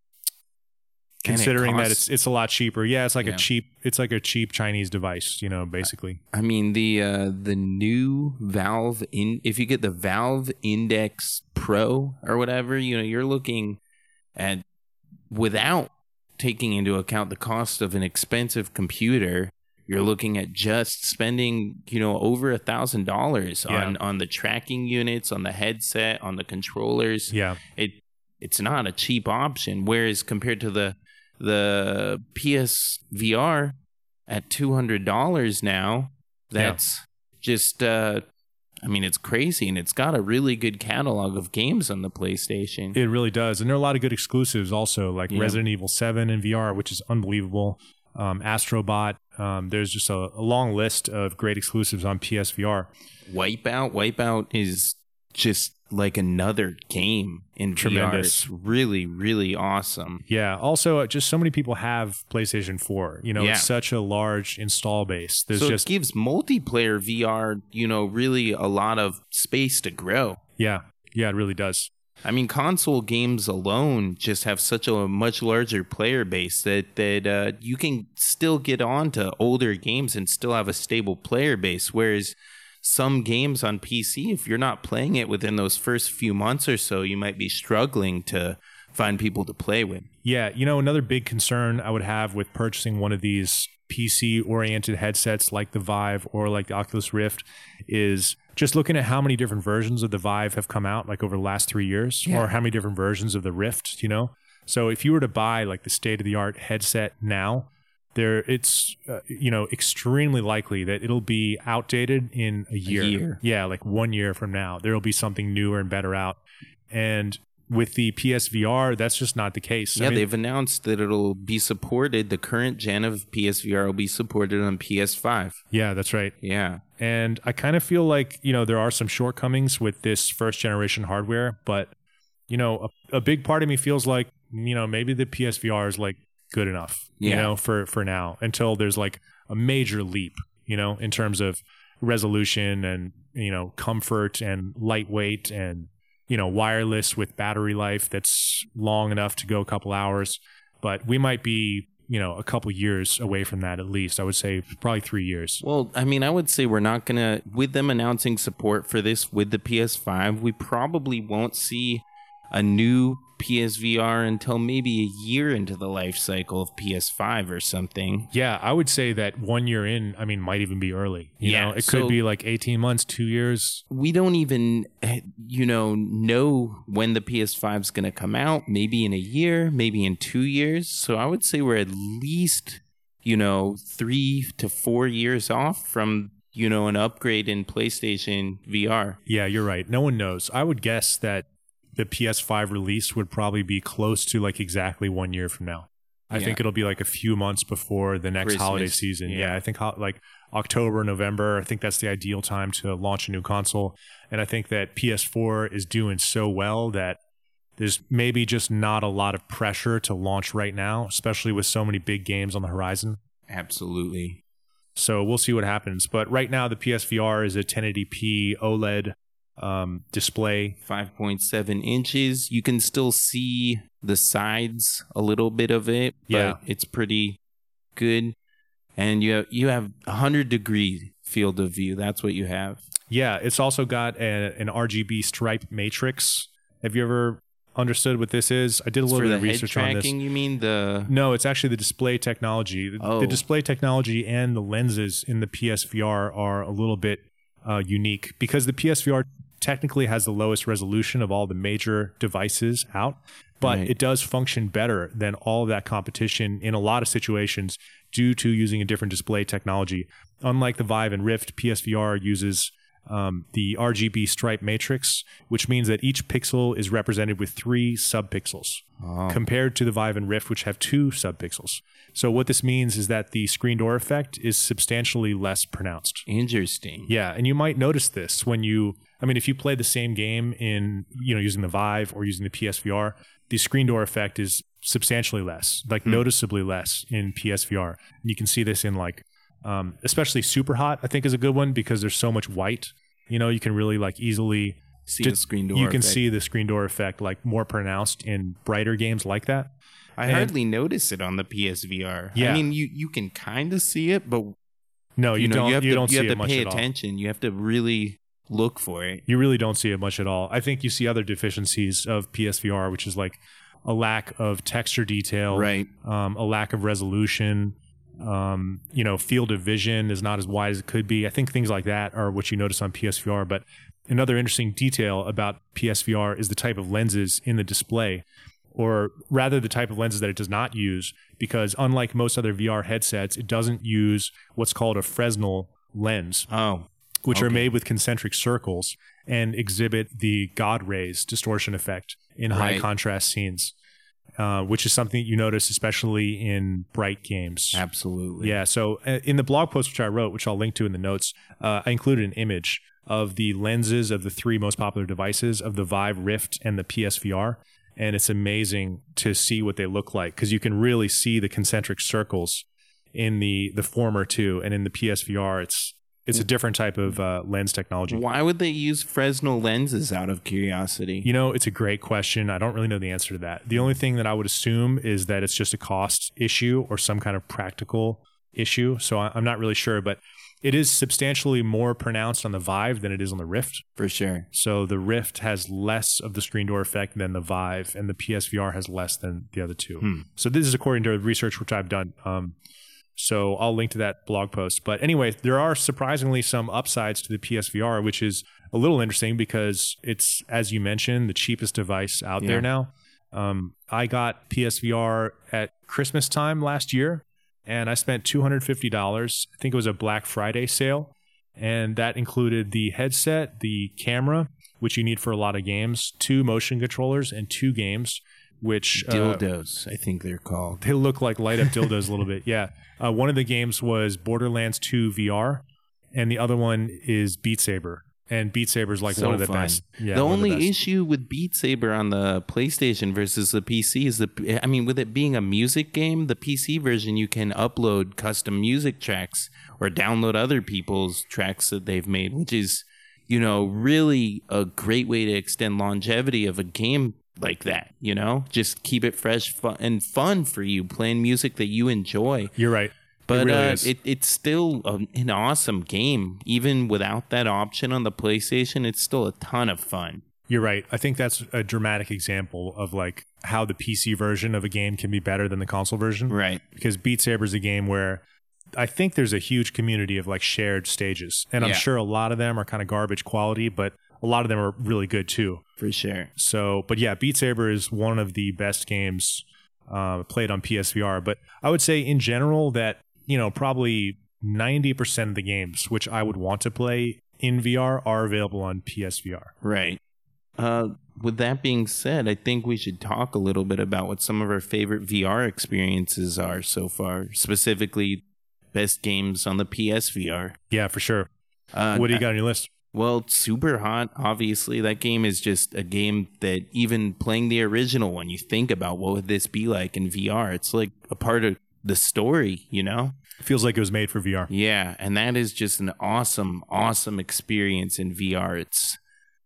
A: considering
B: it costs,
A: that it's it's a lot cheaper. Yeah, it's like
B: yeah.
A: a cheap it's like a cheap Chinese device, you know, basically.
B: I mean, the uh, the new Valve in if you get the Valve Index Pro or whatever, you know, you're looking at, without taking into account the cost of an expensive computer, you're looking at just spending, you know, over a thousand dollars on on the tracking units, on the headset, on the controllers.
A: Yeah,
B: it it's not a cheap option. Whereas compared to the the P S V R at two hundred dollars now, that's yeah. just, uh, I mean, it's crazy, and it's got a really good catalog of games on the PlayStation.
A: It really does, and there are a lot of good exclusives also, like yeah. Resident Evil seven in V R, which is unbelievable. Um, Astrobot. Um, there's just a, a long list of great exclusives on P S V R.
B: Wipeout. Wipeout is just like another game in
A: Tremendous.
B: V R. It's really, really awesome.
A: Yeah. Also, uh, just so many people have PlayStation four. You know,
B: yeah.
A: it's such a large install base. There's
B: so
A: just
B: it gives multiplayer V R, you know, really a lot of space to grow.
A: Yeah. Yeah, it really does.
B: I mean, console games alone just have such a much larger player base that that uh, you can still get on to older games and still have a stable player base. Whereas some games on P C, if you're not playing it within those first few months or so, you might be struggling to find people to play with.
A: Yeah, you know, another big concern I would have with purchasing one of these P C-oriented headsets like the Vive or like the Oculus Rift is just looking at how many different versions of the Vive have come out like over the last three years
B: Yeah.
A: or how many different versions of the Rift, you know? So if you were to buy like the state-of-the-art headset now, there it's, uh, you know, extremely likely that it'll be outdated in a year.
B: A year.
A: Yeah, like one year from now. There'll be something newer and better out. And with the P S V R, that's just not the case.
B: Yeah,
A: I mean,
B: they've announced that it'll be supported. The current gen of P S V R will be supported on P S five.
A: yeah, that's right.
B: Yeah.
A: And I kind of feel like, you know, there are some shortcomings with this first generation hardware, but, you know, a, a big part of me feels like, you know, maybe the P S V R is like good enough, you
B: Yeah.
A: know, for, for now until there's like a major leap, you know, in terms of resolution and, you know, comfort and lightweight and, you know, wireless with battery life that's long enough to go a couple hours. But we might be, you know, a couple years away from that at least. I would say probably three years.
B: Well, I mean, I would say we're not going to, with them announcing support for this with the P S five, we probably won't see a new P S V R until maybe a year into the life cycle of P S five or something.
A: Yeah, I would say that one year in, I mean, might even be early. You
B: Yeah,
A: know, it
B: so-
A: could be like eighteen months, two years.
B: We don't even, eh, you know, know when the P S five is going to come out. Maybe in a year, maybe in two years. So I would say we're at least, you know, three to four years off from, you know, an upgrade in PlayStation V R.
A: Yeah, you're right. No one knows. I would guess that the P S five release would probably be close to like exactly one year from now. I
B: Yeah.
A: think it'll be like a few months before the next
B: Christmas,
A: holiday season. Yeah.
B: yeah.
A: I think ho- like October, November, I think that's the ideal time to launch a new console. And I think that P S four is doing so well that there's maybe just not a lot of pressure to launch right now, especially with so many big games on the horizon.
B: Absolutely.
A: So we'll see what happens. But right now, the P S V R is a ten eighty p OLED um, display.
B: five point seven inches. You can still see the sides a little bit of it, but
A: Yeah.
B: it's pretty good. And you have, you have one hundred degree field of view. That's what you have.
A: Yeah, it's also got a, an R G B stripe matrix. Have you ever understood what this is? I did a
B: It's
A: little
B: for
A: bit
B: the
A: of
B: head
A: research on this.
B: tracking, you mean? The
A: No, it's actually the display technology. The,
B: Oh.
A: the display technology and the lenses in the P S V R are a little bit uh, unique because the P S V R technically has the lowest resolution of all the major devices out, but
B: Right.
A: it does function better than all of that competition in a lot of situations due to using a different display technology. Unlike the Vive and Rift, P S V R uses um, the R G B stripe matrix, which means that each pixel is represented with three subpixels
B: Oh.
A: compared to the Vive and Rift, which have two subpixels. So what this means is that the screen door effect is substantially less pronounced.
B: Interesting.
A: Yeah, and you might notice this when you, I mean, if you play the same game in, you know, using the Vive or using the P S V R, the screen door effect is substantially less, like
B: Hmm.
A: noticeably less in P S V R. And you can see this in like, um, especially Super Hot, I think is a good one because there's so much white. You know, you can really like easily
B: See
A: Did-
B: the screen door
A: you can
B: effect.
A: see the screen door effect like more pronounced in brighter games like that.
B: I
A: and-
B: hardly notice it on the P S V R.
A: Yeah.
B: I mean, you, you can kind of see it, but
A: No, you,
B: you, know,
A: don't.
B: you have
A: you
B: to,
A: don't
B: you
A: see
B: have
A: it
B: to
A: much
B: pay
A: at all.
B: attention. You have to really look for it.
A: You really don't see it much at all. I think you see other deficiencies of P S V R, which is like a lack of texture detail,
B: Right.
A: um, a lack of resolution. Um, you know, field of vision is not as wide as it could be. I think things like that are what you notice on P S V R. But another interesting detail about P S V R is the type of lenses in the display, or rather the type of lenses that it does not use, because unlike most other V R headsets, it doesn't use what's called a Fresnel lens,
B: Oh,
A: which are
B: Okay.
A: made with concentric circles and exhibit the God rays distortion effect in high
B: Right.
A: contrast scenes, uh, which is something that you notice especially in bright games.
B: absolutely.
A: Yeah. So uh, in the blog post which I wrote, which I'll link to in the notes, uh, I included an image of the lenses of the three most popular devices of the Vive, Rift, and the P S V R. And it's amazing to see what they look like because you can really see the concentric circles in the the former two, and in the P S V R, it's it's a different type of uh, lens technology.
B: Why would they use Fresnel lenses out of curiosity?
A: You know, it's a great question. I don't really know the answer to that. The only thing that I would assume is that it's just a cost issue or some kind of practical issue. So I- I'm not really sure, but It is substantially more pronounced on the Vive than it is on the Rift.
B: For sure.
A: So the Rift has less of the screen door effect than the Vive, and the P S V R has less than the other two.
B: Hmm.
A: So this is according to research which I've done. Um, so I'll link to that blog post. But anyway, there are surprisingly some upsides to the P S V R, which is a little interesting because it's, as you mentioned, the cheapest device out
B: Yeah.
A: there now. Um, I got P S V R at Christmas time last year, and I spent two hundred fifty dollars. I think it was a Black Friday sale. And that included the headset, the camera, which you need for a lot of games, two motion controllers, and two games, which... Uh,
B: Dildos, I think they're called.
A: they look like light-up dildos a little bit, yeah. Uh, one of the games was Borderlands two V R, and the other one is Beat Saber. And Beat Saber is like
B: So
A: one of the
B: fun.
A: best. Yeah,
B: the
A: one of
B: only
A: best.
B: issue with Beat Saber on the PlayStation versus the P C is the, I mean, with it being a music game, the P C version, you can upload custom music tracks or download other people's tracks that they've made, which is, you know, really a great way to extend longevity of a game like that, you know? Just keep it fresh fun, and fun for you, playing music that you enjoy.
A: You're right.
B: But
A: it really
B: uh,
A: is.
B: it, it's still a, an awesome game. Even without that option on the PlayStation, it's still a ton of fun.
A: You're right. I think that's a dramatic example of like how the P C version of a game can be better than the console version.
B: Right.
A: Because Beat Saber is a game where I think there's a huge community of like shared stages. And I'm
B: Yeah.
A: sure a lot of them are kind of garbage quality, but a lot of them are really good too.
B: For sure.
A: So, but yeah, Beat Saber is one of the best games uh, played on P S V R. But I would say in general that, you know, probably ninety percent of the games which I would want to play in V R are available on P S V R.
B: Right. Uh, with that being said, I think we should talk a little bit about what some of our favorite V R experiences are so far, specifically best games on the P S V R.
A: Yeah, for sure.
B: Uh,
A: What do you got on your list?
B: Well, Super Hot, obviously. That game is just a game that even playing the original one, you think about what would this be like in V R? It's like a part of the story, you know?
A: Feels like it was made for V R.
B: Yeah, and that is just an awesome, awesome experience in V R. It's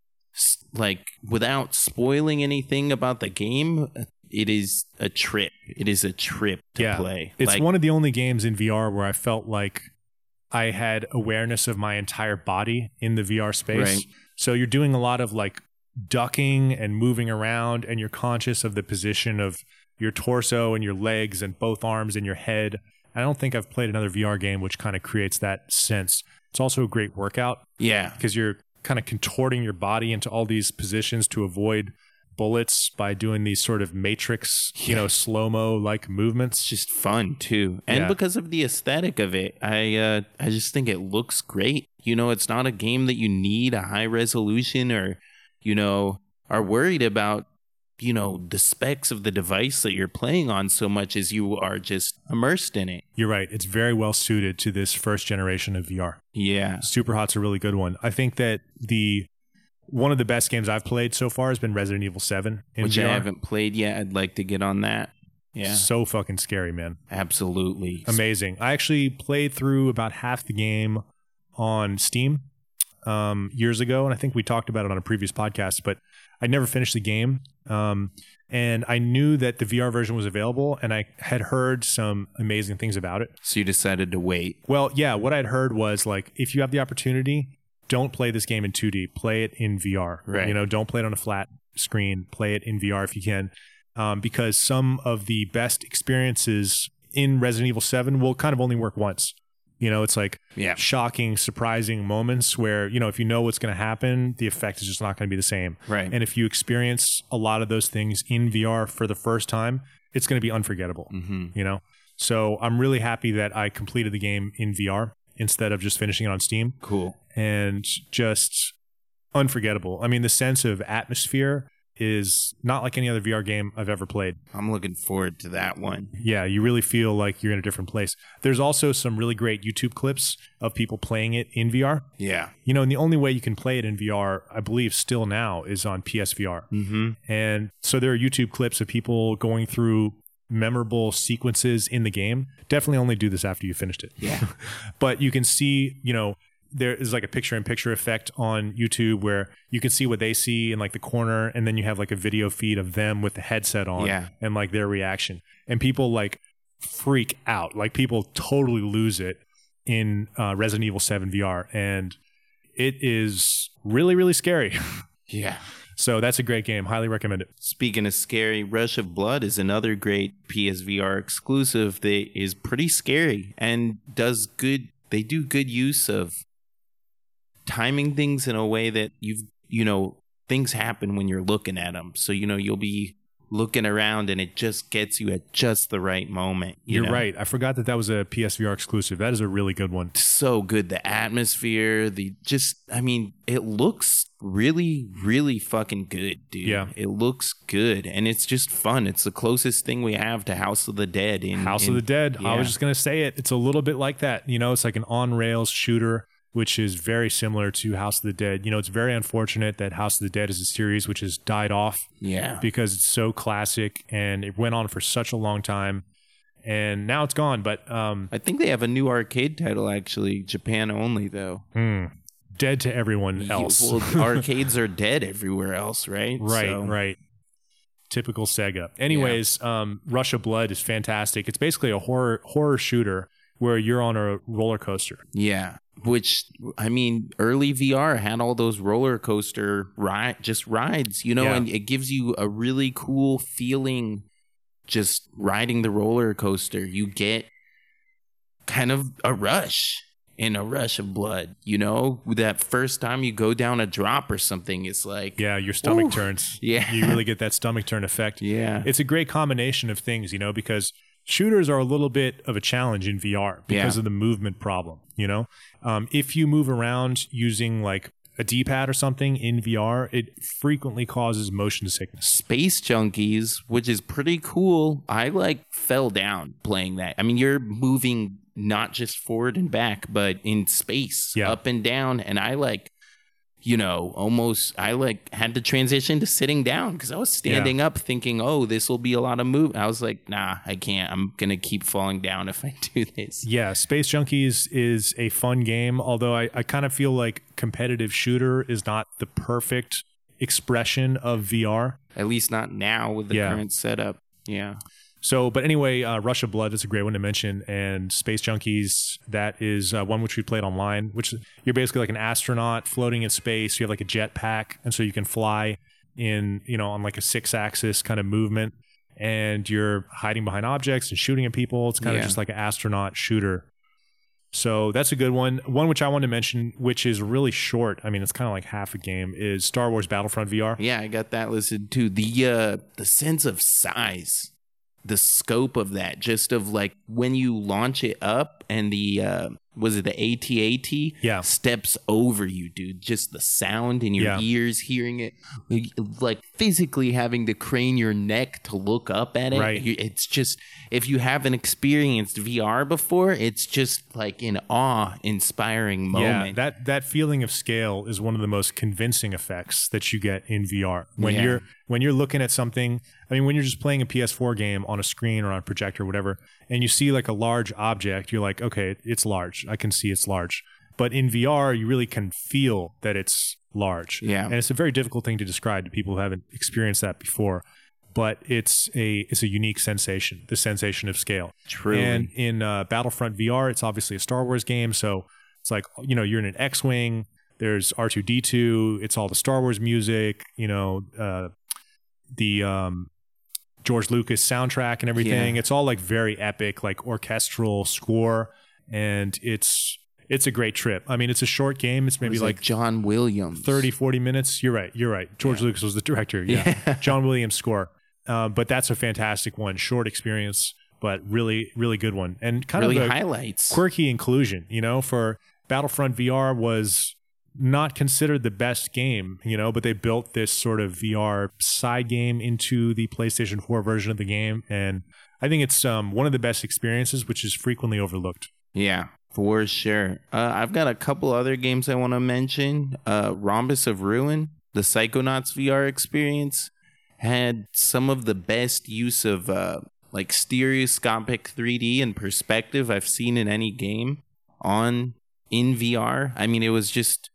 B: s- like, without spoiling anything about the game, it is a trip. It is a trip to
A: Yeah.
B: play.
A: It's
B: Like,
A: one of the only games in V R where I felt like I had awareness of my entire body in the V R space.
B: Right.
A: So you're doing a lot of like ducking and moving around, and you're conscious of the position of your torso and your legs and both arms and your head. I don't think I've played another V R game which kind of creates that sense. It's also a great workout
B: yeah.
A: because you're kind of contorting your body into all these positions to avoid bullets by doing these sort of matrix, you know, slow-mo like movements.
B: It's just fun too, and
A: Yeah.
B: because of the aesthetic of it, I uh, I just think it looks great. You know, it's not a game that you need a high resolution or, you know, are worried about, you know, the specs of the device that you're playing on so much as you are just immersed in it.
A: You're right. It's very well suited to this first generation of V R.
B: Yeah,
A: Super Hot's a really good one. I think that the one of the best games I've played so far has been Resident Evil seven in
B: which
A: V R.
B: I haven't played yet. I'd like to get on that. Yeah,
A: So fucking scary, man.
B: absolutely.
A: Amazing. I actually played through about half the game on Steam um, years ago, and I think we talked about it on a previous podcast, but I never finished the game. Um, and I knew that the V R version was available, and I had heard some amazing things about it.
B: So you decided to wait.
A: Well, yeah, what I'd heard was like, if you have the opportunity, don't play this game in two D. Play it in V R.
B: Right.
A: You know, don't play it on a flat screen. Play it in V R if you can, um, because some of the best experiences in Resident Evil seven will kind of only work once. You know, it's like
B: Yeah.
A: shocking, surprising moments where, you know, if you know what's going to happen, the effect is just not going to be the same.
B: Right.
A: And if you experience a lot of those things in V R for the first time, it's going to be unforgettable.
B: Mm-hmm.
A: You know, so I'm really happy that I completed the game in V R instead of just finishing it on Steam,
B: Cool.
A: and just unforgettable. I mean, the sense of atmosphere is not like any other V R game I've ever played.
B: I'm looking forward to that one.
A: Yeah, you really feel like you're in a different place. There's also some really great YouTube clips of people playing it in V R.
B: Yeah.
A: You know, and the only way you can play it in V R, I believe still now, is on P S V R.
B: Mm-hmm.
A: And so there are YouTube clips of people going through memorable sequences in the game. Definitely only do this after you finished it.
B: Yeah.
A: But you can see, you know, there is like a picture in picture effect on YouTube where you can see what they see in like the corner, and then you have like a video feed of them with the headset on
B: Yeah.
A: and like their reaction. And people like freak out. Like people totally lose it in uh, Resident Evil seven V R, and it is really, really scary.
B: Yeah.
A: So that's a great game. Highly recommend it.
B: Speaking of scary, Rush of Blood is another great P S V R exclusive that is pretty scary and does good. They do good use of timing things in a way that you've, you know, things happen when you're looking at them. So, you know, you'll be looking around and it just gets you at just the right moment. You
A: You're
B: know?
A: right. I forgot that that was a P S V R exclusive. That is a really good one.
B: So good. The atmosphere, the just, I mean, it looks really, really fucking good, dude.
A: Yeah.
B: It looks good. And it's just fun. It's the closest thing we have to House of the Dead. In,
A: House
B: in,
A: of the Dead.
B: yeah.
A: I was just going to say it. It's a little bit like that. You know, it's like an on-rails shooter, which is very similar to House of the Dead. You know, it's very unfortunate that House of the Dead is a series which has died off.
B: Yeah.
A: Because it's so classic and it went on for such a long time. And now it's gone. But um,
B: I think they have a new arcade title, actually. Japan only, though.
A: hmm, dead to everyone else.
B: Well, arcades are dead everywhere else, right?
A: Right,
B: So,
A: right. Typical Sega. Anyways, yeah. um, Rush of Blood is fantastic. It's basically a horror horror shooter where you're on a roller coaster.
B: Yeah. Which, I mean, early V R had all those roller coaster ride, just rides, you know,
A: Yeah.
B: and it gives you a really cool feeling just riding the roller coaster. You get kind of a rush in a Rush of Blood, you know, that first time you go down a drop or something, it's like,
A: Yeah, your stomach
B: Ooh.
A: turns.
B: Yeah.
A: You really get that stomach turn effect.
B: yeah,
A: It's a great combination of things, you know, because shooters are a little bit of a challenge in V R because
B: Yeah.
A: of the movement problem, you know? Um, if you move around using like a D-pad or something in V R, it frequently causes motion sickness.
B: Space Junkies, which is pretty cool. I like fell down playing that. I mean, you're moving not just forward and back, but in space,
A: Yeah.
B: up and down. And I like, you know, almost, I like had to transition to sitting down because I was standing up thinking, oh, this will be a lot of move. I was like, nah, I can't. I'm going to keep falling down if I do this.
A: Yeah, Space Junkies is a fun game, although I, I kind of feel like competitive shooter is not the perfect expression of V R.
B: At least not now with the
A: Yeah.
B: current setup. Yeah.
A: So, but anyway, uh, Rush of Blood is a great one to mention, and Space Junkies, that is uh, one which we played online, which you're basically like an astronaut floating in space. You have like a jetpack, and so you can fly in, you know, on like a six-axis kind of movement, and you're hiding behind objects and shooting at people. It's kind
B: Yeah.
A: of just like an astronaut shooter. So that's a good one. One which I want to mention, which is really short. I mean, it's kind of like half a game, is Star Wars Battlefront V R.
B: Yeah, I got that listed too. The uh the sense of size, the scope of that, just of like when you launch it up and the uh was it the A T A T
A: Yeah.
B: steps over you, dude. Just the sound in your
A: Yeah.
B: ears, hearing it, like, like physically having to crane your neck to look up at it.
A: Right.
B: You- It's just, if you haven't experienced V R before, it's just like an awe-inspiring moment.
A: Yeah, that that feeling of scale is one of the most convincing effects that you get in V R. When
B: Yeah.
A: you're when you're looking at something, I mean, when you're just playing a P S four game on a screen or on a projector or whatever, and you see like a large object, you're like, okay, it's large. I can see it's large. But in V R, you really can feel that it's large.
B: Yeah.
A: And it's a very difficult thing to describe to people who haven't experienced that before. But it's a it's a unique sensation, the sensation of scale.
B: Truly.
A: And in uh, Battlefront V R, it's obviously a Star Wars game, so it's like, you know, you're in an X-wing. There's R two D two. It's all the Star Wars music. You know, uh, the um, George Lucas soundtrack and everything.
B: Yeah.
A: It's all like very epic, like orchestral score, and it's it's a great trip. I mean, it's a short game. It's maybe
B: Was
A: like
B: it John Williams.
A: thirty, forty minutes. You're right. You're right. George
B: Yeah.
A: Lucas was the director. Yeah.
B: Yeah.
A: John Williams score. Uh, but that's a fantastic one. Short experience, but really, really good one. And kind
B: really
A: of a
B: highlights.
A: quirky inclusion, you know, for Battlefront V R was not considered the best game, you know, but they built this sort of V R side game into the PlayStation four version of the game. And I think it's um, one of the best experiences, which is frequently overlooked.
B: Yeah, for sure. Uh, I've got a couple other games I want to mention. Uh, Rhombus of Ruin, the Psychonauts V R experience, had some of the best use of uh, like stereoscopic three D and perspective I've seen in any game on in V R. I mean, it was just,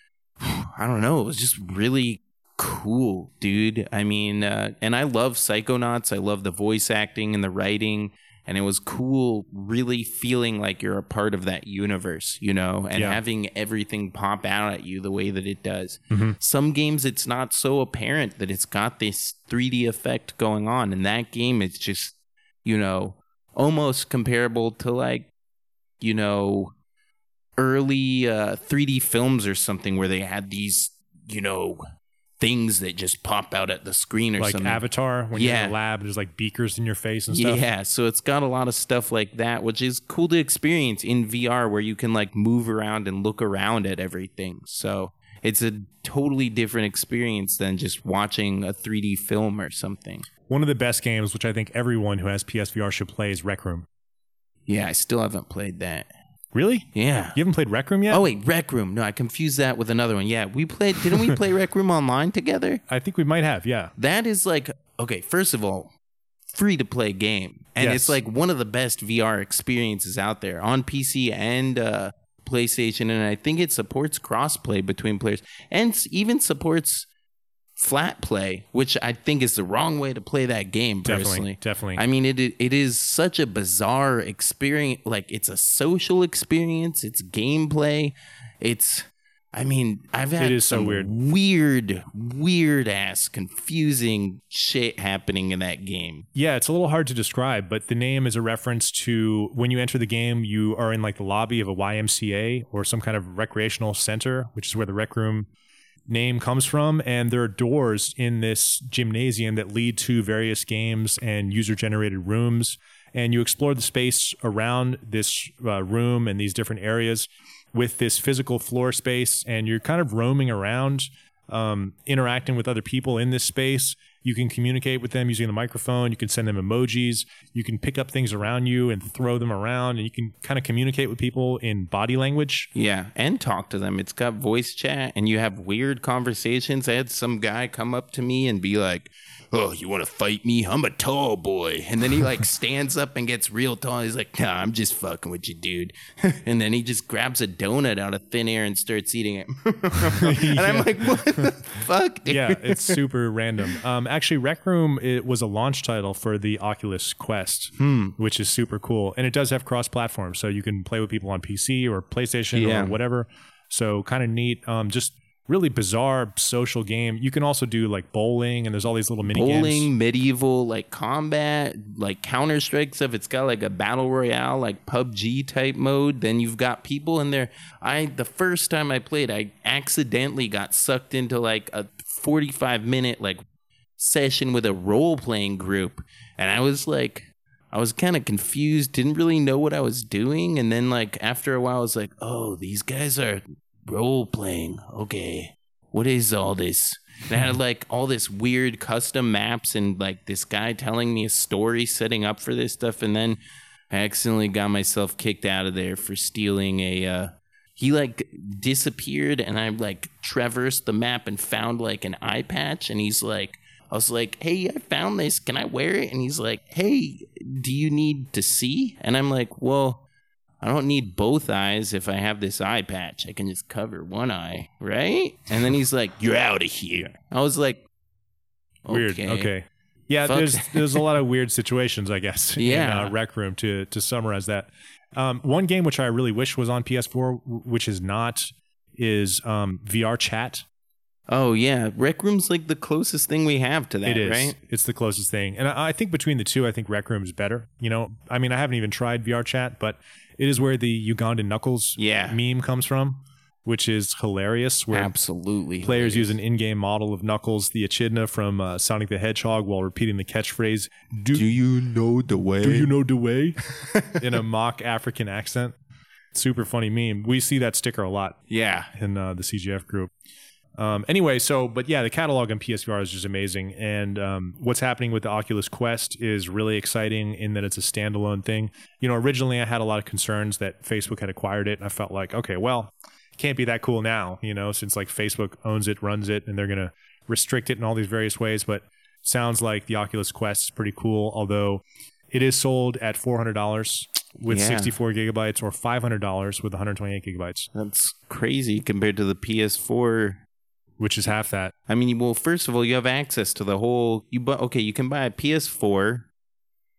B: I don't know, it was just really cool, dude. I mean, uh, and I love Psychonauts. I love the voice acting and the writing. And it was cool really feeling like you're a part of that universe, you know, and
A: Yeah.
B: having everything pop out at you the way that it does.
A: Mm-hmm.
B: Some games, it's not so apparent that it's got this three D effect going on. And that game is just, you know, almost comparable to like, you know, early uh, three D films or something where they had these, you know, things that just pop out at the screen or
A: Like
B: something.
A: Avatar, when you're in
B: Yeah.
A: the lab, there's like beakers in your face and stuff.
B: Yeah, so it's got a lot of stuff like that, which is cool to experience in V R where you can like move around and look around at everything. So it's a totally different experience than just watching a three D film or something.
A: One of the best games, which I think everyone who has P S V R should play, is Rec Room.
B: Yeah, I still haven't played that.
A: Really?
B: Yeah.
A: You haven't played Rec Room yet?
B: Oh wait, Rec Room. No, I confused that with another one. Yeah, we played. Didn't we play Rec Room online together?
A: I think we might have, yeah.
B: That is like, okay, first of all, free to play game. And
A: Yes.
B: it's like one of the best V R experiences out there on P C and uh, PlayStation. And I think it supports crossplay between players and s- even supports flat play, which I think is the wrong way to play that game, personally.
A: Definitely, definitely.
B: I mean, it it is such a bizarre experience. Like, it's a social experience. It's gameplay. It's, I mean, I've had
A: It is so
B: some
A: weird.
B: weird, weird ass, confusing shit happening in that game.
A: Yeah, it's a little hard to describe, but the name is a reference to when you enter the game, you are in like the lobby of a Y M C A or some kind of recreational center, which is where the Rec Room name comes from. And there are doors in this gymnasium that lead to various games and user-generated rooms. And you explore the space around this uh, room and these different areas with this physical floor space, and you're kind of roaming around, um, interacting with other people in this space. You can communicate with them using the microphone. You can send them emojis. You can pick up things around you and throw them around, and you can kind of communicate with people in body language.
B: Yeah, and talk to them. It's got voice chat, and you have weird conversations. I had some guy come up to me and be like, "Oh, you want to fight me? I'm a tall boy." And then he like stands up and gets real tall. He's like, "Nah, I'm just fucking with you, dude." And then he just grabs a donut out of thin air and starts eating it. And I'm like, "What the fuck, dude?"
A: Yeah, it's super random. Um, actually, Rec Room, it was a launch title for the Oculus Quest,
B: Hmm.
A: which is super cool. And it does have cross-platform, so you can play with people on P C or PlayStation
B: Yeah.
A: or whatever. So kind of neat. Um, just really bizarre social game. You can also do like bowling, and there's all these little mini
B: Bowling,
A: games.
B: medieval, like combat, like Counter-Strike stuff. It's got like a battle royale, like P U B G type mode. Then you've got people in there. I the first time I played, I accidentally got sucked into like a forty-five minute like session with a role-playing group, and I was like, I was kind of confused, didn't really know what I was doing, and then like after a while, I was like, oh, these guys are role-playing. Okay, what is all this? And I had like all this weird custom maps and like this guy telling me a story setting up for this stuff, and then I accidentally got myself kicked out of there for stealing a uh he like disappeared, and I like traversed the map and found like an eye patch, and he's like, I was like, "Hey, I found this. Can I wear it?" And he's like, "Hey, do you need to see?" And I'm like, "Well, I don't need both eyes if I have this eye patch. I can just cover one eye, right?" And then he's like, "You're out of here." I was like,
A: Weird.
B: Okay.
A: Okay. Yeah,
B: Fuck
A: there's
B: that.
A: there's a lot of weird situations, I guess.
B: Yeah.
A: In uh, Rec Room, to to summarize that. Um, one game which I really wish was on P S four, w- which is not, is um, V R chat.
B: Oh, yeah. Rec Room's like the closest thing we have to that,
A: It is.
B: right?
A: It's the closest thing. And I, I think between the two, I think Rec Room is better. You know, I mean, I haven't even tried V R chat, but it is where the Ugandan Knuckles
B: Yeah.
A: meme comes from, which is hilarious, where
B: Absolutely.
A: players
B: hilarious.
A: use an in-game model of Knuckles, the echidna from uh, Sonic the Hedgehog, while repeating the catchphrase, do,
B: you know the way?
A: do you know the way? In a mock African accent. Super funny meme. We see that sticker a lot
B: Yeah.
A: in uh, the C G F group. Um, anyway, so, but yeah, the catalog on P S V R is just amazing. And um, what's happening with the Oculus Quest is really exciting in that it's a standalone thing. You know, originally I had a lot of concerns that Facebook had acquired it, and I felt like, okay, well, it can't be that cool now, you know, since like Facebook owns it, runs it, and they're going to restrict it in all these various ways. But sounds like the Oculus Quest is pretty cool, although it is sold at four hundred dollars with
B: Yeah.
A: sixty-four gigabytes or five hundred dollars with one hundred twenty-eight gigabytes,
B: That's crazy compared to the P S four.
A: which is half that.
B: I mean, well, first of all, you have access to the whole. You bu- okay? You can buy a P S four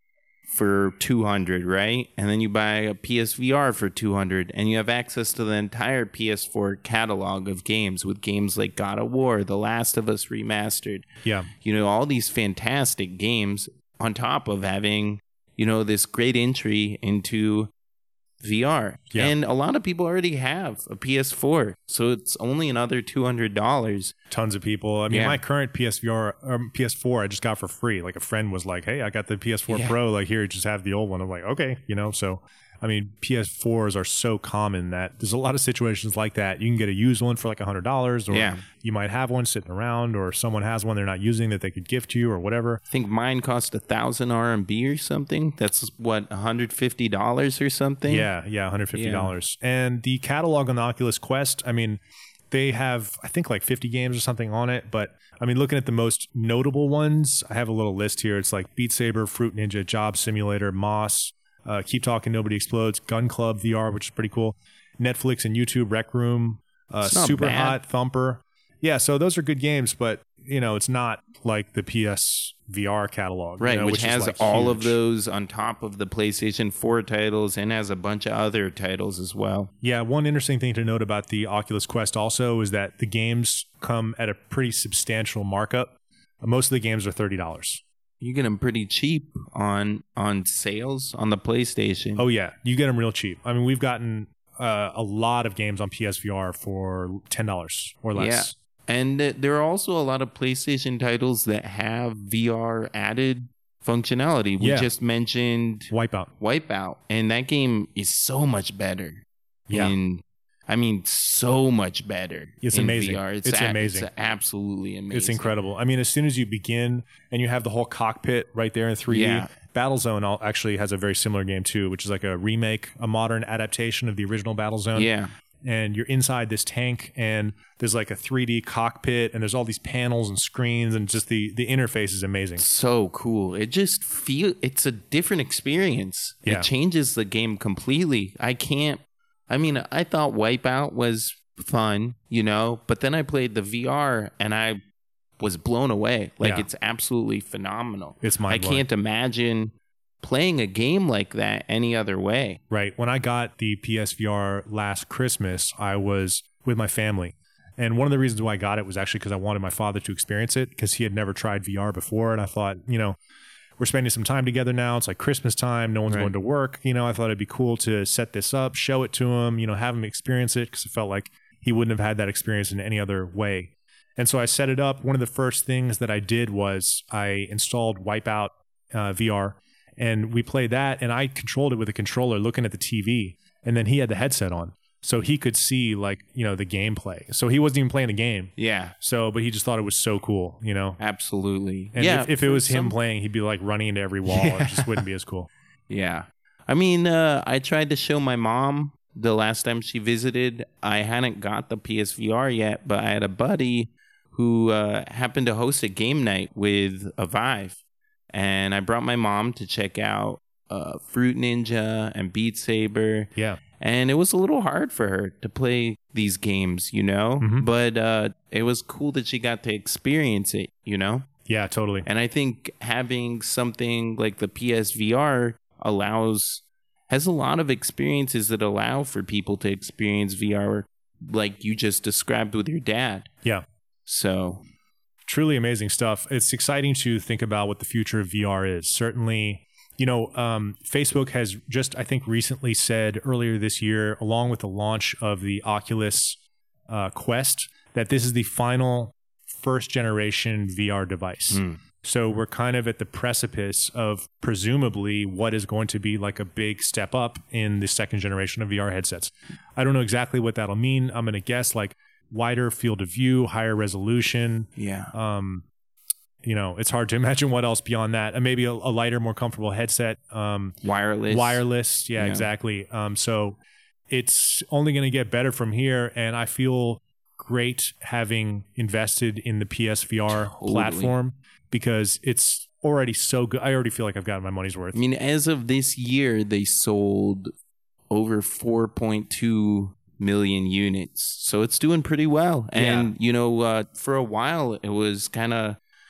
B: for two hundred, right? And then you buy a P S V R for two hundred, and you have access to the entire P S four catalog of games with games like God of War, The Last of Us Remastered.
A: Yeah.
B: You know, all these fantastic games on top of having, you know, this great entry into V R.
A: Yeah.
B: And a lot of people already have a P S four, so it's only another two hundred dollars.
A: Tons of people. I mean,
B: Yeah.
A: my current P S V R, um, P S four, I just got for free. Like a friend was like, "Hey, I got the P S four
B: Yeah.
A: Pro. Like, here, just have the old one." I'm like, "Okay," you know. So, I mean, P S fours are so common that there's a lot of situations like that. You can get a used one for like a hundred dollars, or
B: Yeah.
A: you might have one sitting around, or someone has one they're not using that they could gift to you, or whatever.
B: I think mine cost a thousand R M B or something. That's what, one hundred fifty dollars or something.
A: Yeah, yeah, one hundred fifty dollars. And the catalog on the Oculus Quest, I mean, they have, I think, like fifty games or something on it. But I mean, looking at the most notable ones, I have a little list here. It's like Beat Saber, Fruit Ninja, Job Simulator, Moss, uh, Keep Talking, Nobody Explodes, Gun Club V R, which is pretty cool, Netflix and YouTube, Rec Room, uh,
B: It's not
A: Super
B: bad.
A: Hot, Thumper. Yeah, so those are good games, but, you know, it's not like the P S V R catalog.
B: Right,
A: you know,
B: which,
A: is,
B: has
A: like,
B: all of
A: huge.
B: those on top of the PlayStation four titles and has a bunch of other titles as well.
A: Yeah, one interesting thing to note about the Oculus Quest also is that the games come at a pretty substantial markup. Most of the games are thirty dollars.
B: You get them pretty cheap on on sales on the PlayStation.
A: Oh, yeah. You get them real cheap. I mean, we've gotten uh, a lot of games on P S V R for ten dollars or less.
B: Yeah. And th- there are also a lot of PlayStation titles that have V R added functionality. We
A: Yeah.
B: just mentioned
A: Wipeout.
B: Wipeout, and that game is so much better.
A: Yeah.
B: In, I mean, so much better.
A: It's
B: in
A: amazing.
B: V R.
A: It's
B: a-
A: amazing.
B: It's absolutely amazing.
A: It's incredible. I mean, as soon as you begin and you have the whole cockpit right there in three D,
B: Yeah.
A: Battlezone al- actually has a very similar game too, which is like a remake, a modern adaptation of the original Battlezone.
B: Yeah.
A: And you're inside this tank, and there's like a three D cockpit, and there's all these panels and screens, and just the the interface is amazing.
B: So cool. It just feel it's a different experience.
A: Yeah.
B: It changes the game completely. I can't I mean, I thought Wipeout was fun, you know, but then I played the V R and I was blown away. Like
A: Yeah.
B: it's absolutely phenomenal.
A: It's
B: I
A: mind-blowing.
B: can't imagine playing a game like that any other way.
A: Right. When I got the P S V R last Christmas, I was with my family. And one of the reasons why I got it was actually because I wanted my father to experience it, because he had never tried V R before. And I thought, you know, we're spending some time together now. It's like Christmas time. No one's
B: Right.
A: going to work. You know, I thought it'd be cool to set this up, show it to him, you know, have him experience it, because it felt like he wouldn't have had that experience in any other way. And so I set it up. One of the first things that I did was I installed Wipeout uh, V R, and we played that, and I controlled it with a controller looking at the T V, and then he had the headset on. So he could see, like, you know, the gameplay. So he wasn't even playing the game.
B: Yeah,
A: So, but he just thought it was so cool, you know?
B: absolutely.
A: And
B: yeah,
A: if, if it
B: for
A: was him
B: some-
A: playing, he'd be like running into every wall.
B: Yeah.
A: It just wouldn't be as cool.
B: Yeah. I mean, uh, I tried to show my mom the last time she visited. I hadn't got the P S V R yet, but I had a buddy who uh, happened to host a game night with a Vive. And I brought my mom to check out uh, Fruit Ninja and Beat Saber.
A: Yeah.
B: And it was a little hard for her to play these games, you know?
A: Mhm.
B: But uh, it was cool that she got to experience it, you know?
A: Yeah, totally.
B: And I think having something like the P S V R allows, has a lot of experiences that allow for people to experience V R like you just described with your dad.
A: Yeah.
B: So,
A: Truly amazing stuff. It's exciting to think about what the future of V R is. Certainly, you know, um, Facebook has just, I think, recently said earlier this year, along with the launch of the Oculus uh, Quest, that this is the final first generation V R device.
B: mm,
A: So we're kind of at the precipice of presumably what is going to be like a big step up in the second generation of V R headsets. I don't know exactly what that'll mean. I'm going to guess like wider field of view, higher resolution.
B: yeah.
A: Um, you know, it's hard to imagine what else beyond that. And maybe a, a lighter, more comfortable headset. Um,
B: Wireless.
A: wireless. Yeah,
B: Yeah.
A: exactly. Um, so it's only going to get better from here. And I feel great having invested in the P S V R
B: Totally.
A: platform, because it's already so good. I already feel like I've gotten my money's worth.
B: I mean, as of this year, they sold over four point two million units. So it's doing pretty well. And, you know, uh, for a while, it was kind of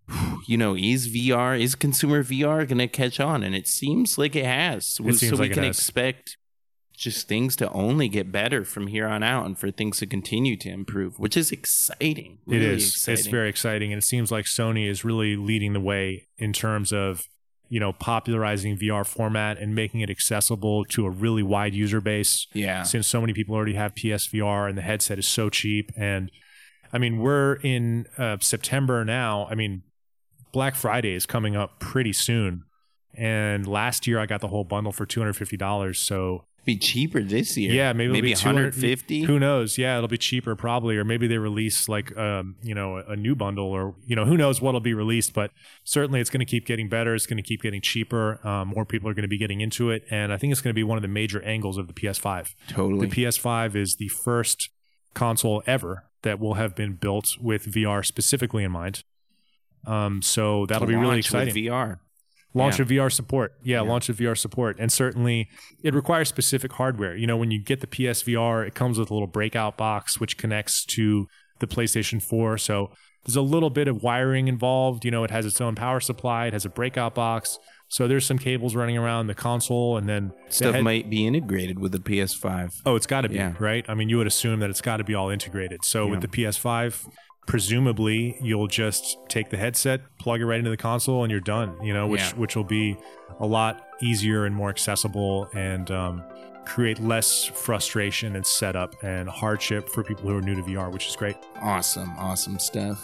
B: you know, is V R, is consumer V R going to catch on? And it seems like it has.
A: It seems
B: so we
A: like it
B: can
A: has.
B: expect just things to only get better from here on out and for things to continue to improve, which is exciting. Really
A: it is.
B: Exciting.
A: It's very exciting. And it seems like Sony is really leading the way in terms of, you know, popularizing V R format and making it accessible to a really wide user base.
B: Yeah.
A: Since so many people already have P S V R and the headset is so cheap. And I mean, we're in uh, September now. I mean, Black Friday is coming up pretty soon. And last year I got the whole bundle for two hundred fifty dollars. So
B: be cheaper this year.
A: Yeah, maybe
B: maybe
A: it'll be
B: one hundred fifty.
A: Who knows? Yeah, it'll be cheaper probably, or maybe they release like um, you know, a, a new bundle, or you know, who knows what'll be released. But certainly, it's going to keep getting better. It's going to keep getting cheaper. Um, more people are going to be getting into it, and I think it's going to be one of the major angles of the P S five.
B: Totally,
A: the P S five is the first console ever that will have been built with V R specifically in mind. Um, so that'll be really exciting.
B: With V R.
A: Launch
B: yeah.
A: of V R support. Yeah,
B: yeah,
A: launch of V R support. And certainly it requires specific hardware. You know, when you get the P S V R, it comes with a little breakout box which connects to the PlayStation four. So there's a little bit of wiring involved. You know, it has its own power supply. It has a breakout box. So there's some cables running around the console, and then
B: stuff
A: the head-
B: might be integrated with the P S five.
A: Oh, it's got to be,
B: yeah.
A: right? I mean, you would assume that it's got to be all integrated. So
B: yeah.
A: with the P S five, presumably you'll just take the headset, plug it right into the console, and you're done. You know, which
B: yeah.
A: which will be a lot easier and more accessible, and um, create less frustration and setup and hardship for people who are new to V R, which is great.
B: Awesome, awesome stuff.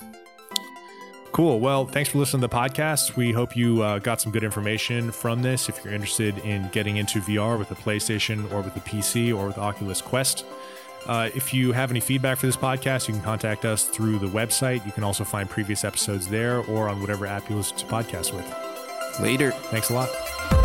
A: Cool. Well, thanks for listening to the podcast. We hope you uh, got some good information from this. If you're interested in getting into V R with the PlayStation or with the P C or with the Oculus Quest. Uh, if you have any feedback for this podcast, you can contact us through the website. You can also find previous episodes there or on whatever app you listen to podcasts with.
B: Later.
A: Thanks a lot.